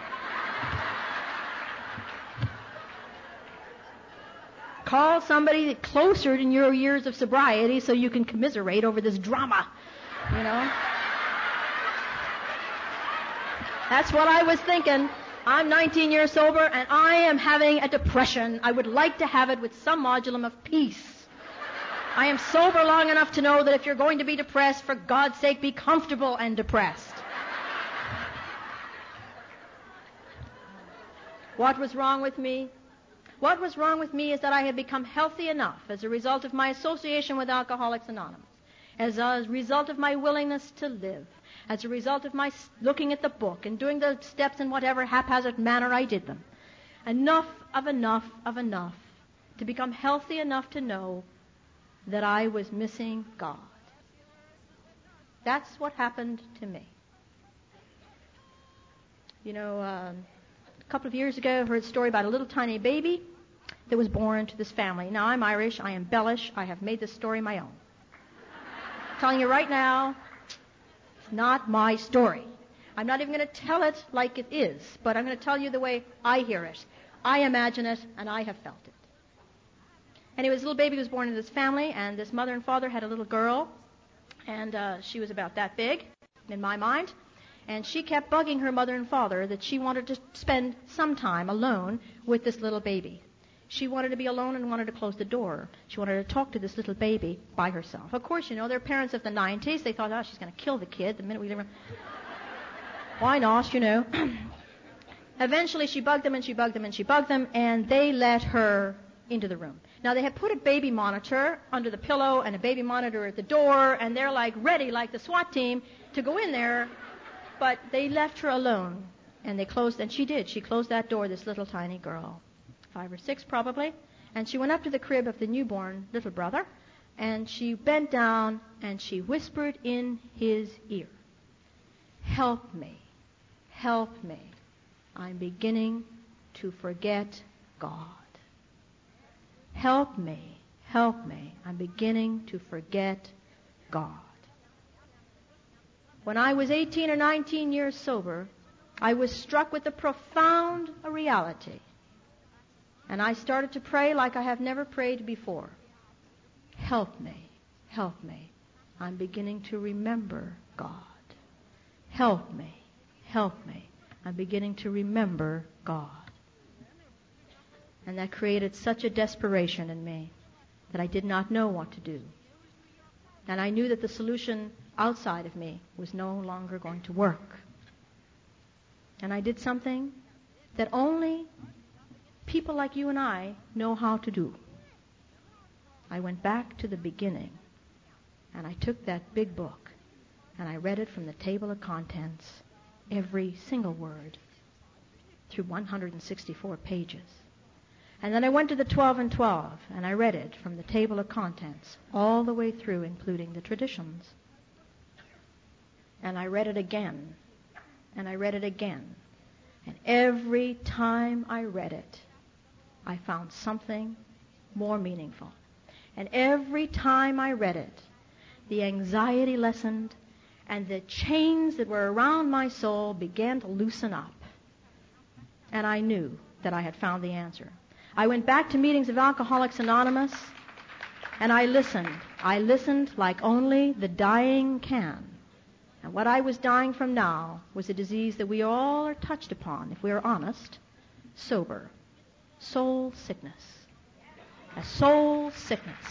Call somebody closer in your years of sobriety so you can commiserate over this drama. You know? That's what I was thinking. I'm nineteen years sober, and I am having a depression. I would like to have it with some modulum of peace. I am sober long enough to know that if you're going to be depressed, for God's sake, be comfortable and depressed. What was wrong with me? What was wrong with me is that I had become healthy enough as a result of my association with Alcoholics Anonymous, as a result of my willingness to live, as a result of my looking at the book and doing the steps in whatever haphazard manner I did them. Enough of enough of enough to become healthy enough to know that I was missing God. That's what happened to me. You know, uh, a couple of years ago I heard a story about a little tiny baby that was born to this family. Now, I'm Irish. I embellish. I have made this story my own. I'm telling you right now, it's not my story. I'm not even going to tell it like it is, but I'm going to tell you the way I hear it. I imagine it, and I have felt it. Anyway, this little baby was born into this family, and this mother and father had a little girl, and uh, she was about that big, in my mind. And she kept bugging her mother and father that she wanted to spend some time alone with this little baby. She wanted to be alone and wanted to close the door. She wanted to talk to this little baby by herself. Of course, you know, they're parents of the nineties. They thought, oh, she's going to kill the kid the minute we leave her. Why not, you know? Eventually, she bugged them and she bugged them and she bugged them, and they let her into the room. Now, they had put a baby monitor under the pillow and a baby monitor at the door, and they're like ready, like the SWAT team, to go in there. But they left her alone, and they closed, and she did. She closed that door, this little tiny girl, five or six probably, and she went up to the crib of the newborn little brother, and she bent down, and she whispered in his ear, "Help me, help me. I'm beginning to forget God. Help me, help me. I'm beginning to forget God." When I was eighteen or nineteen years sober, I was struck with a profound reality. And I started to pray like I have never prayed before. Help me, help me. I'm beginning to remember God. Help me, help me. I'm beginning to remember God. And that created such a desperation in me that I did not know what to do. And I knew that the solution outside of me was no longer going to work. And I did something that only people like you and I know how to do. I went back to the beginning, and I took that big book, and I read it from the table of contents, every single word, through one hundred sixty-four pages. And then I went to the twelve and twelve, and I read it from the table of contents, all the way through, including the traditions. And I read it again, and I read it again. And every time I read it, I found something more meaningful. And every time I read it, the anxiety lessened, and the chains that were around my soul began to loosen up. And I knew that I had found the answer. I went back to meetings of Alcoholics Anonymous, and I listened. I listened like only the dying can. And what I was dying from now was a disease that we all are touched upon, if we are honest, sober. Soul sickness. A soul sickness.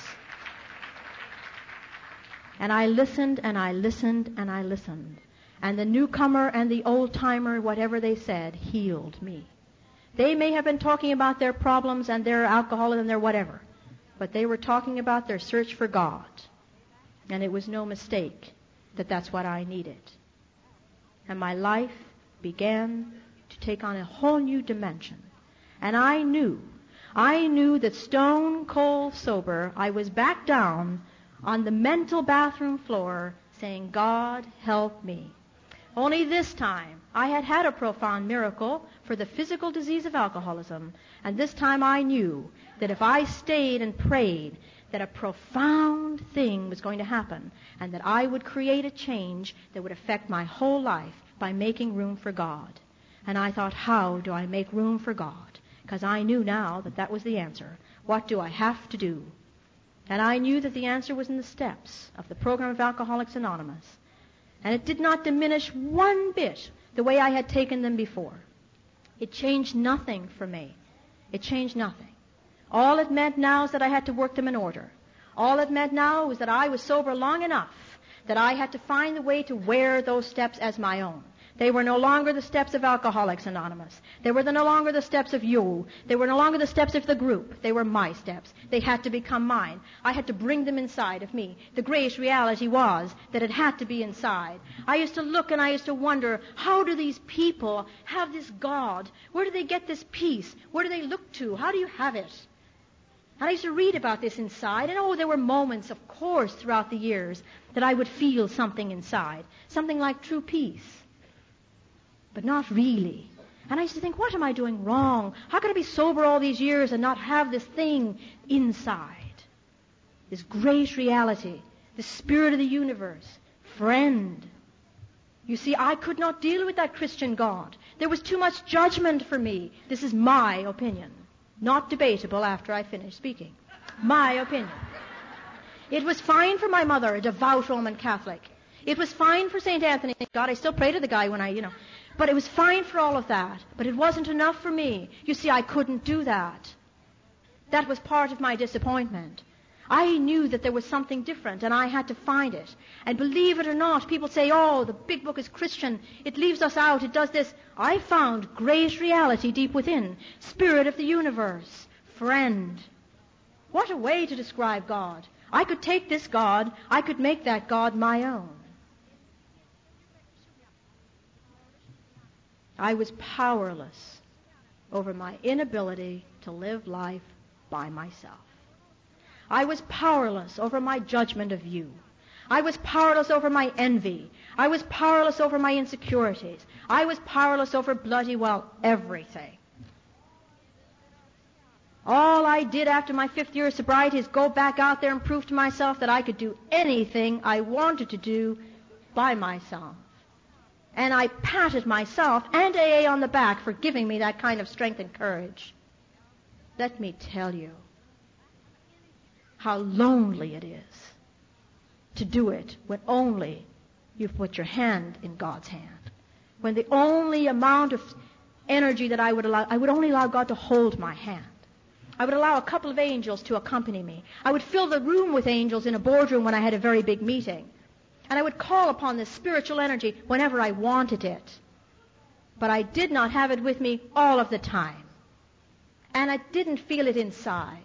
And I listened, and I listened, and I listened. And the newcomer and the old-timer, whatever they said, healed me. They may have been talking about their problems and their alcoholism and their whatever, but they were talking about their search for God. And it was no mistake that that's what I needed. And my life began to take on a whole new dimension. And I knew, I knew that stone cold sober, I was back down on the mental bathroom floor saying, "God, help me." Only this time, I had had a profound miracle for the physical disease of alcoholism, and this time I knew that if I stayed and prayed, that a profound thing was going to happen, and that I would create a change that would affect my whole life by making room for God. And I thought, how do I make room for God? Because I knew now that that was the answer. What do I have to do? And I knew that the answer was in the steps of the program of Alcoholics Anonymous. And it did not diminish one bit the way I had taken them before. It changed nothing for me. It changed nothing. All it meant now is that I had to work them in order. All it meant now was that I was sober long enough that I had to find the way to wear those steps as my own. They were no longer the steps of Alcoholics Anonymous. They were the, no longer the steps of you. They were no longer the steps of the group. They were my steps. They had to become mine. I had to bring them inside of me. The great reality was that it had to be inside. I used to look and I used to wonder, how do these people have this God? Where do they get this peace? Where do they look to? How do you have it? And I used to read about this inside, and oh, there were moments, of course, throughout the years that I would feel something inside, something like true peace. But not really. And I used to think, what am I doing wrong? How could I be sober all these years and not have this thing inside? This great reality, the spirit of the universe, friend. You see, I could not deal with that Christian God. There was too much judgment for me. This is my opinion. Not debatable after I finish speaking. My opinion. It was fine for my mother, a devout Roman Catholic. It was fine for Saint Anthony. God, I still pray to the guy when I, you know. But it was fine for all of that. But it wasn't enough for me. You see, I couldn't do that. That was part of my disappointment. I knew that there was something different, and I had to find it. And believe it or not, people say, oh, the big book is Christian. It leaves us out. It does this. I found great reality deep within. Spirit of the universe. Friend. What a way to describe God. I could take this God. I could make that God my own. I was powerless over my inability to live life by myself. I was powerless over my judgment of you. I was powerless over my envy. I was powerless over my insecurities. I was powerless over bloody well everything. All I did after my fifth year of sobriety is go back out there and prove to myself that I could do anything I wanted to do by myself. And I patted myself and A A on the back for giving me that kind of strength and courage. Let me tell you how lonely it is to do it when only you put your hand in God's hand. When the only amount of energy that I would allow, I would only allow God to hold my hand. I would allow a couple of angels to accompany me. I would fill the room with angels in a boardroom when I had a very big meeting. And I would call upon this spiritual energy whenever I wanted it. But I did not have it with me all of the time. And I didn't feel it inside.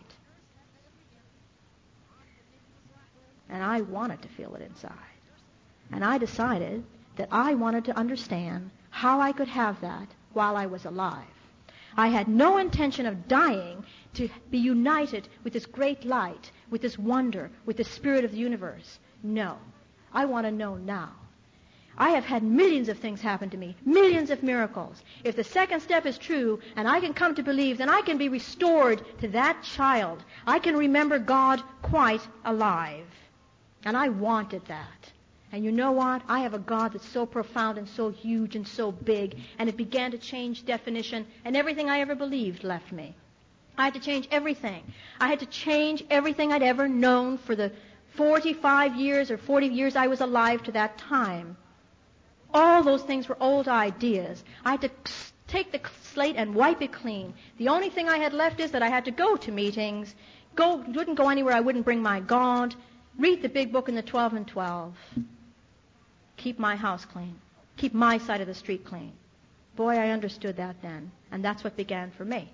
And I wanted to feel it inside. And I decided that I wanted to understand how I could have that while I was alive. I had no intention of dying to be united with this great light, with this wonder, with the spirit of the universe. No. I want to know now. I have had millions of things happen to me, millions of miracles. If the second step is true and I can come to believe, then I can be restored to that child. I can remember God quite alive. And I wanted that. And you know what? I have a God that's so profound and so huge and so big, and it began to change definition, and everything I ever believed left me. I had to change everything. I had to change everything I'd ever known for the forty-five years or forty years I was alive to that time. All those things were old ideas. I had to take the slate and wipe it clean. The only thing I had left is that I had to go to meetings, go, wouldn't go anywhere I wouldn't bring my God, read the big book in the twelve and twelve, keep my house clean, keep my side of the street clean. Boy, I understood that then, and that's what began for me.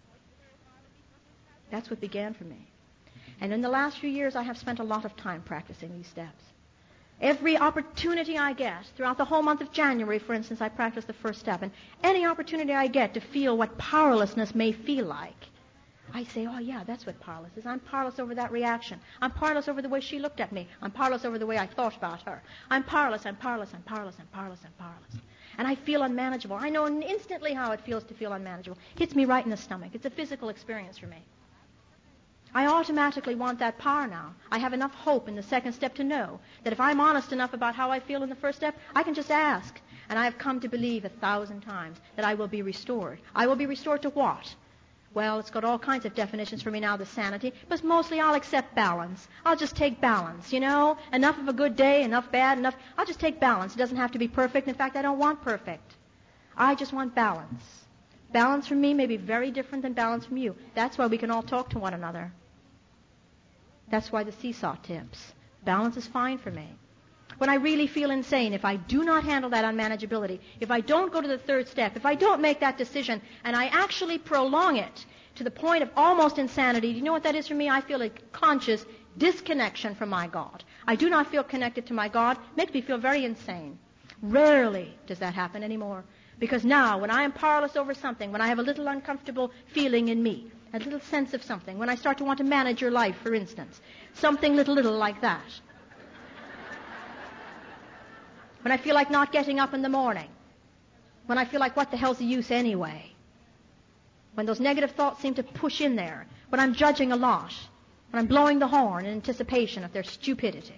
That's what began for me. And in the last few years, I have spent a lot of time practicing these steps. Every opportunity I get, throughout the whole month of January, for instance, I practice the first step. And any opportunity I get to feel what powerlessness may feel like, I say, oh, yeah, that's what powerless is. I'm powerless over that reaction. I'm powerless over the way she looked at me. I'm powerless over the way I thought about her. I'm powerless, I'm powerless, I'm powerless, I'm powerless, I'm powerless. And I feel unmanageable. I know instantly how it feels to feel unmanageable. It hits me right in the stomach. It's a physical experience for me. I automatically want that power now. I have enough hope in the second step to know that if I'm honest enough about how I feel in the first step, I can just ask. And I have come to believe a thousand times that I will be restored. I will be restored to what? Well, it's got all kinds of definitions for me now, the sanity, but mostly I'll accept balance. I'll just take balance, you know? Enough of a good day, enough bad, enough. I'll just take balance. It doesn't have to be perfect. In fact, I don't want perfect. I just want balance. Balance from me may be very different than balance from you. That's why we can all talk to one another. That's why the seesaw tips. Balance is fine for me. When I really feel insane, if I do not handle that unmanageability, if I don't go to the third step, if I don't make that decision, and I actually prolong it to the point of almost insanity, do you know what that is for me? I feel a conscious disconnection from my God. I do not feel connected to my God. It makes me feel very insane. Rarely does that happen anymore. Because now, when I am powerless over something, when I have a little uncomfortable feeling in me, a little sense of something, when I start to want to manage your life, for instance, something little, little like that. When I feel like not getting up in the morning, When I feel like, what the hell's the use anyway? When those negative thoughts seem to push in there. When I'm judging a lot. When I'm blowing the horn in anticipation of their stupidity.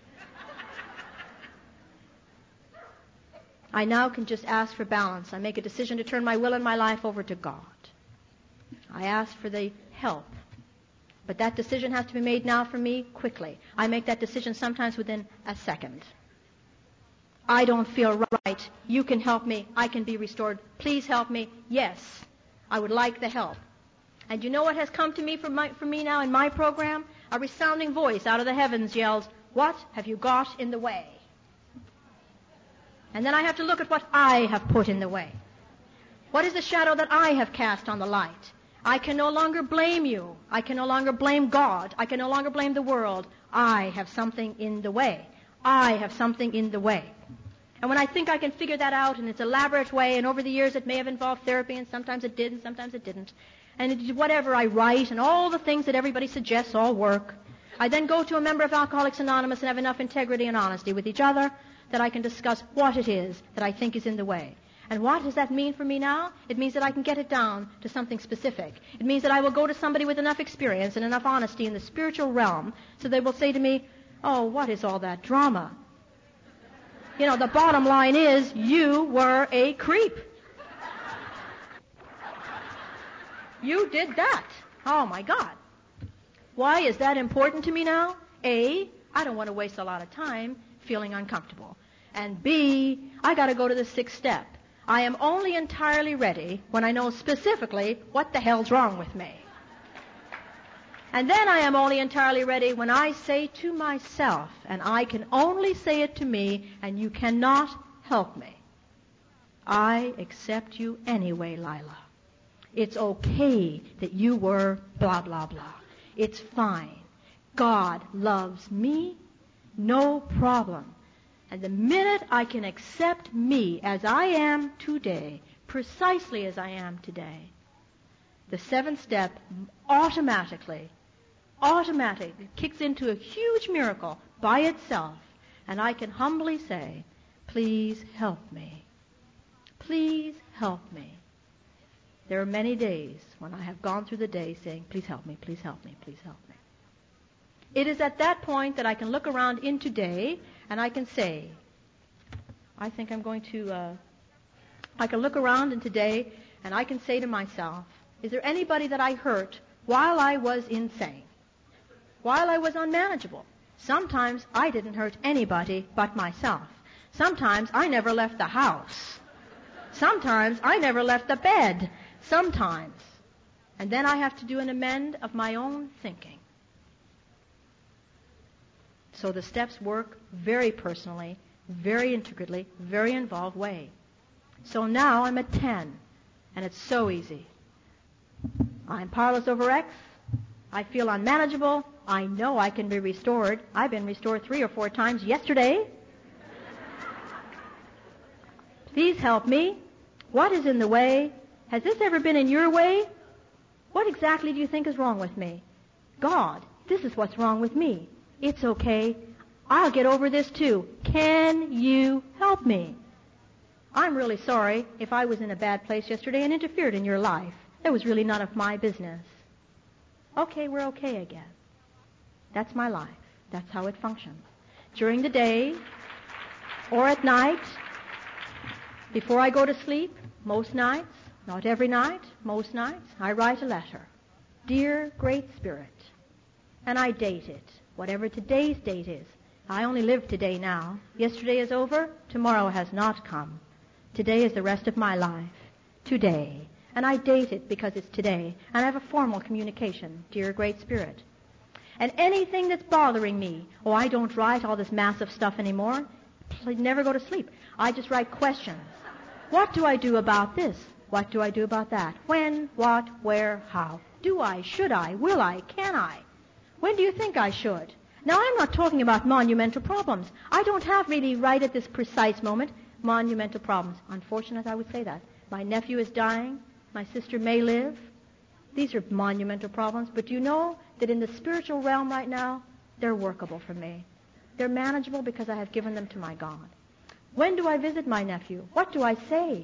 I now can just ask for balance. I make a decision to turn my will and my life over to God. I ask for the help. But that decision has to be made now for me quickly. I make that decision sometimes within a second. I don't feel right. You can help me. I can be restored. Please help me. Yes, I would like the help. And you know what has come to me for, my, for me now in my program? A resounding voice out of the heavens yells, "What have you got in the way?" And then I have to look at what I have put in the way. What is the shadow that I have cast on the light? I can no longer blame you. I can no longer blame God. I can no longer blame the world. I have something in the way. I have something in the way. And when I think I can figure that out in its elaborate way, and over the years it may have involved therapy, and sometimes it did, and sometimes it didn't, and it, whatever I write, and all the things that everybody suggests all work, I then go to a member of Alcoholics Anonymous and have enough integrity and honesty with each other that I can discuss what it is that I think is in the way. And what does that mean for me now? It means that I can get it down to something specific. It means that I will go to somebody with enough experience and enough honesty in the spiritual realm so they will say to me, "Oh, what is all that drama? You know, the bottom line is you were a creep. You did that. Oh, my God. Why is that important to me now? A, I don't want to waste a lot of time feeling uncomfortable. And B, I got to go to the sixth step. I am only entirely ready when I know specifically what the hell's wrong with me. And then I am only entirely ready when I say to myself, and I can only say it to me, and you cannot help me, I accept you anyway, Lila. It's okay that you were blah, blah, blah. It's fine. God loves me, no problem. And the minute I can accept me as I am today, precisely as I am today, the seventh step automatically, automatically kicks into a huge miracle by itself, and I can humbly say, "Please help me. Please help me." There are many days when I have gone through the day saying, "Please help me, please help me, please help me." It is at that point that I can look around in today and I can say, I think I'm going to, uh, I can look around in today and I can say to myself, is there anybody that I hurt while I was insane? While I was unmanageable? Sometimes I didn't hurt anybody but myself. Sometimes I never left the house. Sometimes I never left the bed. Sometimes. And then I have to do an amend of my own thinking. So the steps work very personally, very intricately, very involved way. So now I'm at ten, and it's so easy. I'm powerless over X. I feel unmanageable. I know I can be restored. I've been restored three or four times yesterday. Please help me. What is in the way? Has this ever been in your way? What exactly do you think is wrong with me? God, this is what's wrong with me. It's okay. I'll get over this too. Can you help me? I'm really sorry if I was in a bad place yesterday and interfered in your life. That was really none of my business. Okay, we're okay again. That's my life. That's how it functions. During the day or at night, before I go to sleep, most nights, not every night, most nights, I write a letter. Dear Great Spirit. And I date it, whatever today's date is. I only live today now. Yesterday is over. Tomorrow has not come. Today is the rest of my life. Today. And I date it because it's today. And I have a formal communication. Dear Great Spirit. And anything that's bothering me, oh, I don't write all this massive stuff anymore. I never go to sleep. I just write questions. What do I do about this? What do I do about that? When, what, where, how? Do I, should I, will I, can I? When do you think I should? Now, I'm not talking about monumental problems. I don't have really right at this precise moment monumental problems. Unfortunate, I would say that. My nephew is dying. My sister may live. These are monumental problems. But do you know that in the spiritual realm right now, they're workable for me. They're manageable because I have given them to my God. When do I visit my nephew? What do I say?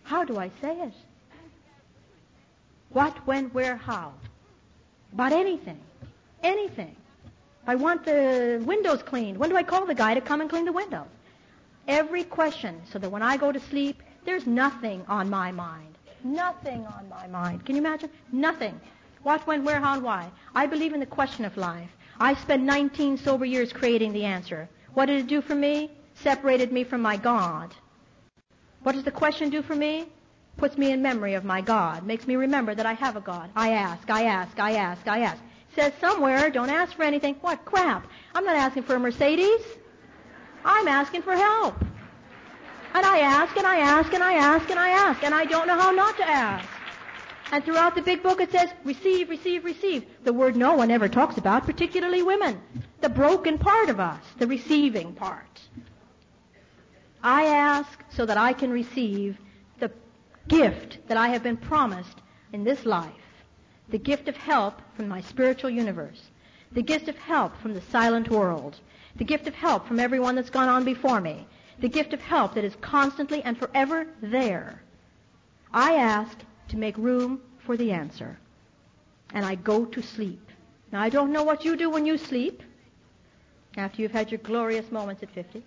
How do I say it? What, when, where, how? About anything. Anything. I want the windows cleaned. When do I call the guy to come and clean the windows? Every question, so that when I go to sleep, there's nothing on my mind. Nothing on my mind. Can you imagine? Nothing. What, when, where, how, and why? I believe in the question of life. I spent nineteen sober years creating the answer. What did it do for me? Separated me from my God. What does the question do for me? Puts me in memory of my God. Makes me remember that I have a God. I ask, I ask, I ask, I ask. Says somewhere, don't ask for anything. What crap? I'm not asking for a Mercedes. I'm asking for help. And I ask, and I ask, and I ask, and I ask, and I don't know how not to ask. And throughout the big book it says, receive, receive, receive. The word no one ever talks about, particularly women. The broken part of us, the receiving part. I ask so that I can receive the gift that I have been promised in this life. The gift of help from my spiritual universe. The gift of help from the silent world. The gift of help from everyone that's gone on before me. The gift of help that is constantly and forever there. I ask to make room for the answer. And I go to sleep. Now, I don't know what you do when you sleep, after you've had your glorious moments at fifty.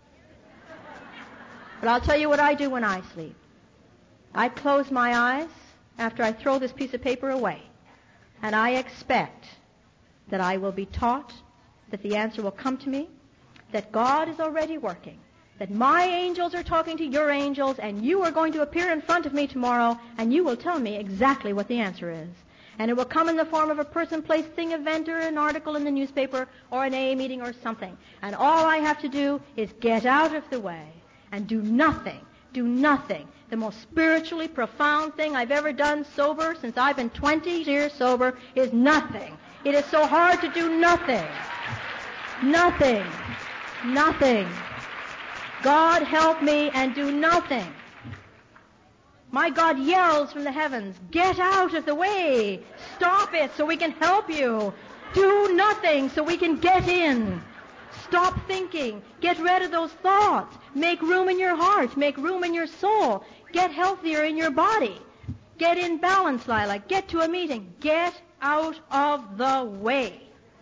But I'll tell you what I do when I sleep. I close my eyes after I throw this piece of paper away. And I expect that I will be taught, that the answer will come to me, that God is already working, that my angels are talking to your angels, and you are going to appear in front of me tomorrow, and you will tell me exactly what the answer is. And it will come in the form of a person, place, thing, event, or an article in the newspaper, or an A A meeting or something. And all I have to do is get out of the way and do nothing, do nothing. The most spiritually profound thing I've ever done sober since I've been twenty years sober is nothing. It is so hard to do nothing. Nothing. Nothing. God help me and do nothing. My God yells from the heavens, get out of the way. Stop it so we can help you. Do nothing so we can get in. Stop thinking. Get rid of those thoughts. Make room in your heart. Make room in your soul. Get healthier in your body. Get in balance, Lila. Get to a meeting. Get out of the way.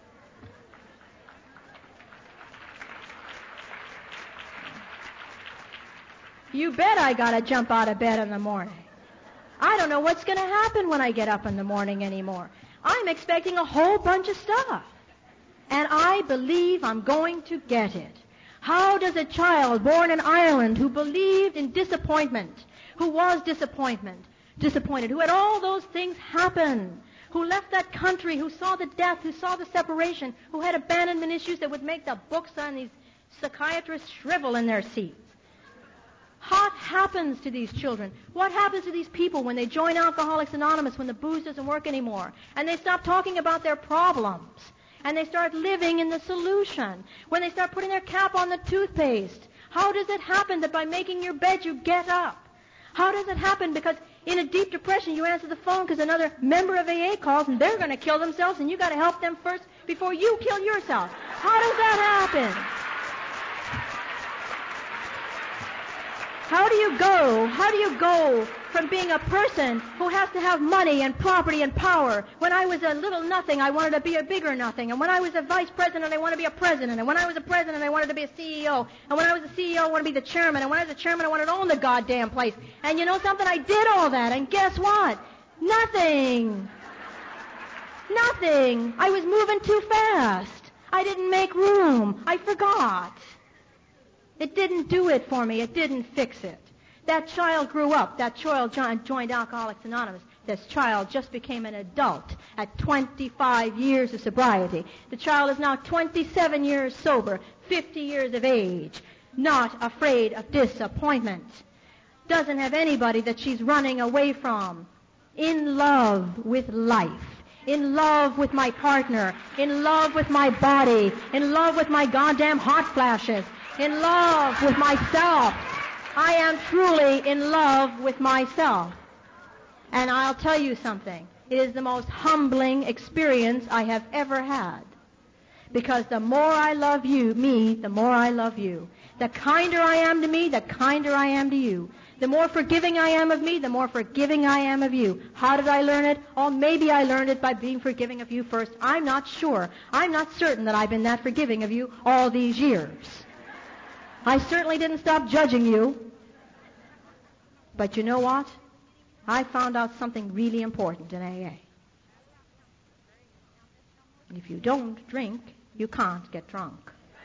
You bet I gotta jump out of bed in the morning. I don't know what's gonna happen when I get up in the morning anymore. I'm expecting a whole bunch of stuff. And I believe I'm going to get it. How does a child born in Ireland who believed in disappointment, who was disappointment, disappointed, who had all those things happen, who left that country, who saw the death, who saw the separation, who had abandonment issues that would make the books on these psychiatrists shrivel in their seats? What happens to these children? What happens to these people when they join Alcoholics Anonymous, when the booze doesn't work anymore, and they stop talking about their problems, and they start living in the solution? When they start putting their cap on the toothpaste, how does it happen that by making your bed you get up? How does it happen? Because in a deep depression you answer the phone because another member of A A calls and they're going to kill themselves, and you got to help them first before you kill yourself. How does that happen? How do you go? How do you go from being a person who has to have money and property and power? When I was a little nothing, I wanted to be a bigger nothing. And when I was a vice president, I wanted to be a president. And when I was a president, I wanted to be a C E O. And when I was a C E O, I wanted to be the chairman. And when I was a chairman, I wanted to own the goddamn place. And you know something? I did all that. And guess what? Nothing. Nothing. I was moving too fast. I didn't make room. I forgot. It didn't do it for me. It didn't fix it. That child grew up. That child joined Alcoholics Anonymous. This child just became an adult at twenty-five years of sobriety. The child is now twenty-seven years sober, fifty years of age, not afraid of disappointment. Doesn't have anybody that she's running away from. In love with life. In love with my partner. In love with my body. In love with my goddamn hot flashes. In love with myself. I am truly in love with myself. And I'll tell you something. It is the most humbling experience I have ever had. Because the more I love you, me, the more I love you. The kinder I am to me, the kinder I am to you. The more forgiving I am of me, the more forgiving I am of you. How did I learn it? Oh, maybe I learned it by being forgiving of you first. I'm not sure. I'm not certain that I've been that forgiving of you all these years. I certainly didn't stop judging you. But you know what? I found out something really important in A A. If you don't drink, you can't get drunk.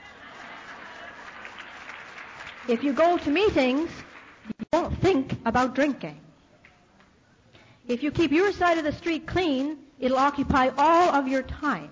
If you go to meetings, you don't think about drinking. If you keep your side of the street clean, it'll occupy all of your time.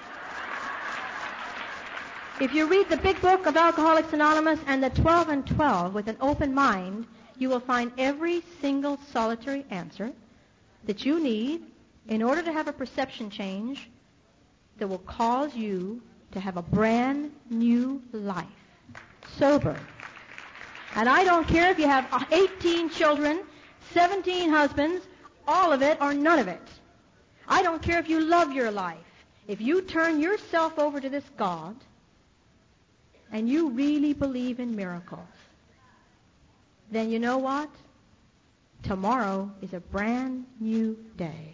If you read the big book of Alcoholics Anonymous and the twelve and twelve with an open mind, you will find every single solitary answer that you need in order to have a perception change that will cause you to have a brand new life, sober. And I don't care if you have eighteen children, seventeen husbands, all of it or none of it. I don't care if you love your life. If you turn yourself over to this God and you really believe in miracles, then you know what? Tomorrow is a brand new day.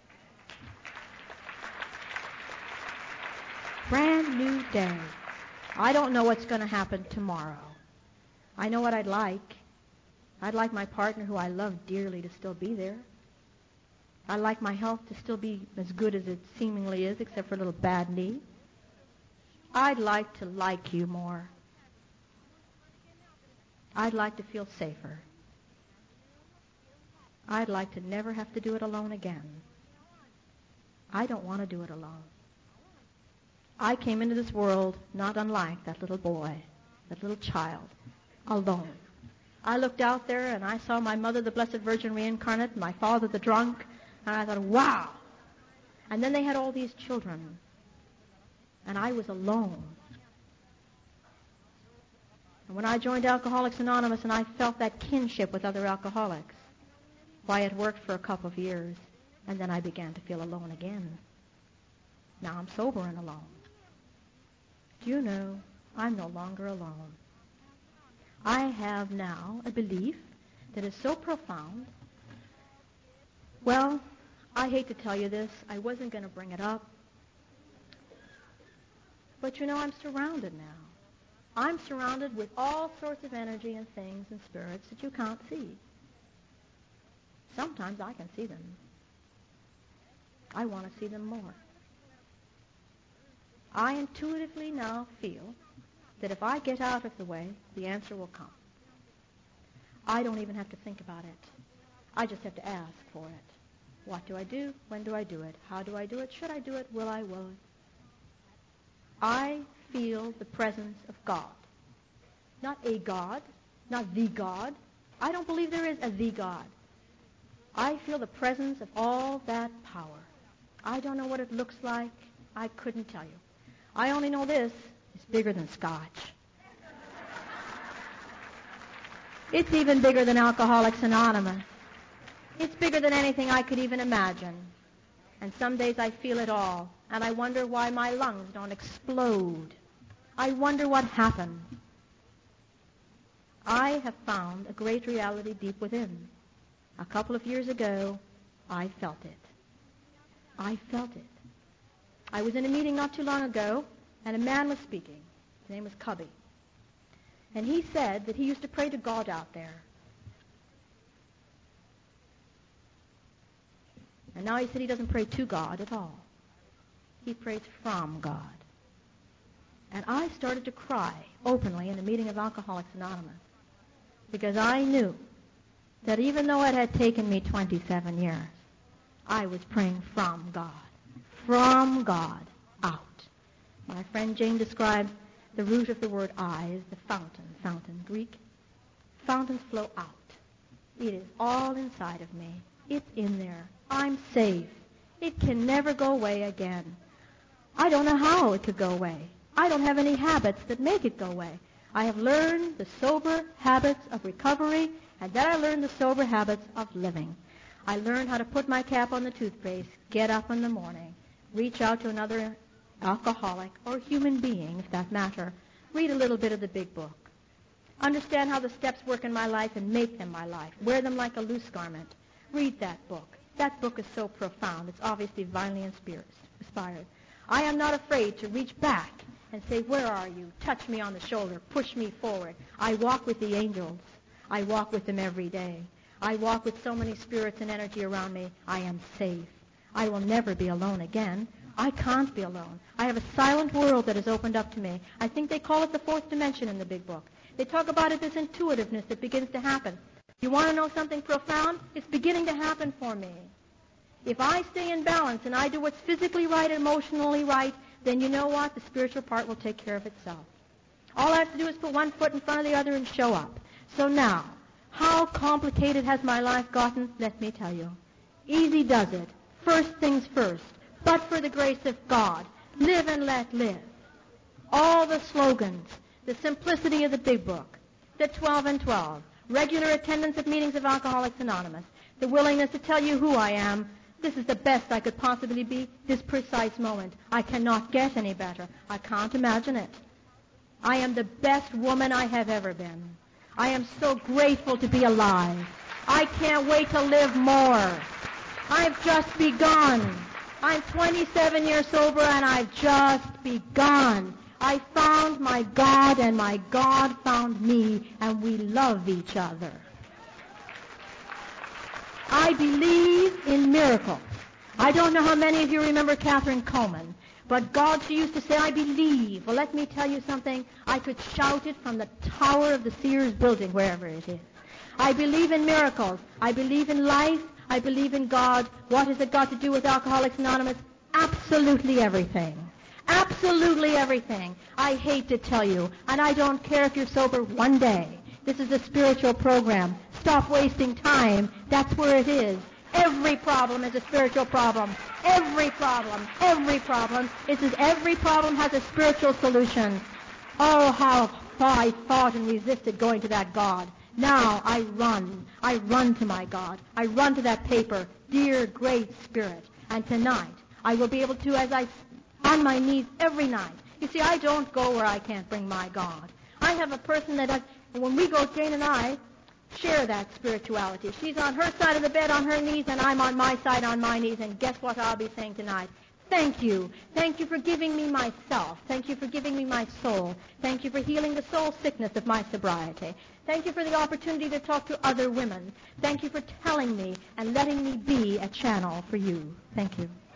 Brand new day. I don't know what's going to happen tomorrow. I know what I'd like. I'd like my partner, who I love dearly, to still be there. I'd like my health to still be as good as it seemingly is, except for a little bad knee. I'd like to like you more. I'd like to feel safer. I'd like to never have to do it alone again. I don't want to do it alone. I came into this world not unlike that little boy, that little child, alone. I looked out there and I saw my mother, the Blessed Virgin reincarnate, my father, the drunk, and I thought, wow. And then they had all these children, and I was alone. And when I joined Alcoholics Anonymous and I felt that kinship with other alcoholics, why, it worked for a couple of years, and then I began to feel alone again. Now I'm sober and alone. Do you know, I'm no longer alone. I have now a belief that is so profound. Well, I hate to tell you this. I wasn't going to bring it up. But you know, I'm surrounded now. I'm surrounded with all sorts of energy and things and spirits that you can't see. Sometimes I can see them. I want to see them more. I intuitively now feel that if I get out of the way, the answer will come. I don't even have to think about it. I just have to ask for it. What do I do? When do I do it? How do I do it? Should I do it? Will I? Will I? I feel the presence of God. Not a God, not the God. I don't believe there is a the God. I feel the presence of all that power. I don't know what it looks like. I couldn't tell you. I only know this. It's bigger than Scotch. It's even bigger than Alcoholics Anonymous. It's bigger than anything I could even imagine. And some days I feel it all, and I wonder why my lungs don't explode. I wonder what happened. I have found a great reality deep within. A couple of years ago, I felt it. I felt it. I was in a meeting not too long ago, and a man was speaking. His name was Cubby. And he said that he used to pray to God out there. And now he said he doesn't pray to God at all. He prays from God. And I started to cry openly in the meeting of Alcoholics Anonymous, because I knew that even though it had taken me twenty-seven years, I was praying from God. From God, out. My friend Jane described the root of the word I as the fountain. Fountain, Greek. Fountains flow out. It is all inside of me. It's in there. I'm safe. It can never go away again. I don't know how it could go away. I don't have any habits that make it go away. I have learned the sober habits of recovery, and then I learned the sober habits of living. I learned how to put my cap on the toothpaste, get up in the morning, reach out to another alcoholic or human being, if that matter, read a little bit of the big book. Understand how the steps work in my life and make them my life. Wear them like a loose garment. Read that book. That book is so profound. It's obviously divinely inspired. I am not afraid to reach back and say, where are you? Touch me on the shoulder. Push me forward. I walk with the angels. I walk with them every day. I walk with so many spirits and energy around me. I am safe. I will never be alone again. I can't be alone. I have a silent world that has opened up to me. I think they call it the fourth dimension in the big book. They talk about it as intuitiveness that begins to happen. You want to know something profound? It's beginning to happen for me. If I stay in balance and I do what's physically right, emotionally right, then you know what? The spiritual part will take care of itself. All I have to do is put one foot in front of the other and show up. So now, how complicated has my life gotten? Let me tell you. Easy does it. First things first. But for the grace of God, live and let live. All the slogans, the simplicity of the big book, the twelve and twelve, regular attendance at meetings of Alcoholics Anonymous, the willingness to tell you who I am. This is the best I could possibly be, this precise moment. I cannot get any better. I can't imagine it. I am the best woman I have ever been. I am so grateful to be alive. I can't wait to live more. I've just begun. I'm twenty-seven years sober, and I've just begun. I found my God, and my God found me, and we love each other. I believe in miracles. I don't know how many of you remember Catherine Coleman, but God, she used to say, I believe. Well, let me tell you something. I could shout it from the tower of the Sears building, wherever it is. I believe in miracles. I believe in life. I believe in God. What has it got to do with Alcoholics Anonymous? Absolutely everything. Absolutely everything. I hate to tell you, and I don't care if you're sober one day. This is a spiritual program. Stop wasting time. That's where it is. Every problem is a spiritual problem. Every problem. Every problem. It says every problem has a spiritual solution. Oh, how I fought and resisted going to that God. Now I run. I run to my God. I run to that paper. Dear Great Spirit. And tonight I will be able to, as I, on my knees every night. You see, I don't go where I can't bring my God. I have a person that does, when we go, Jane and I share that spirituality. She's on her side of the bed on her knees, and I'm on my side on my knees, and guess what I'll be saying tonight? Thank you. Thank you for giving me myself. Thank you for giving me my soul. Thank you for healing the soul sickness of my sobriety. Thank you for the opportunity to talk to other women. Thank you for telling me and letting me be a channel for you. Thank you.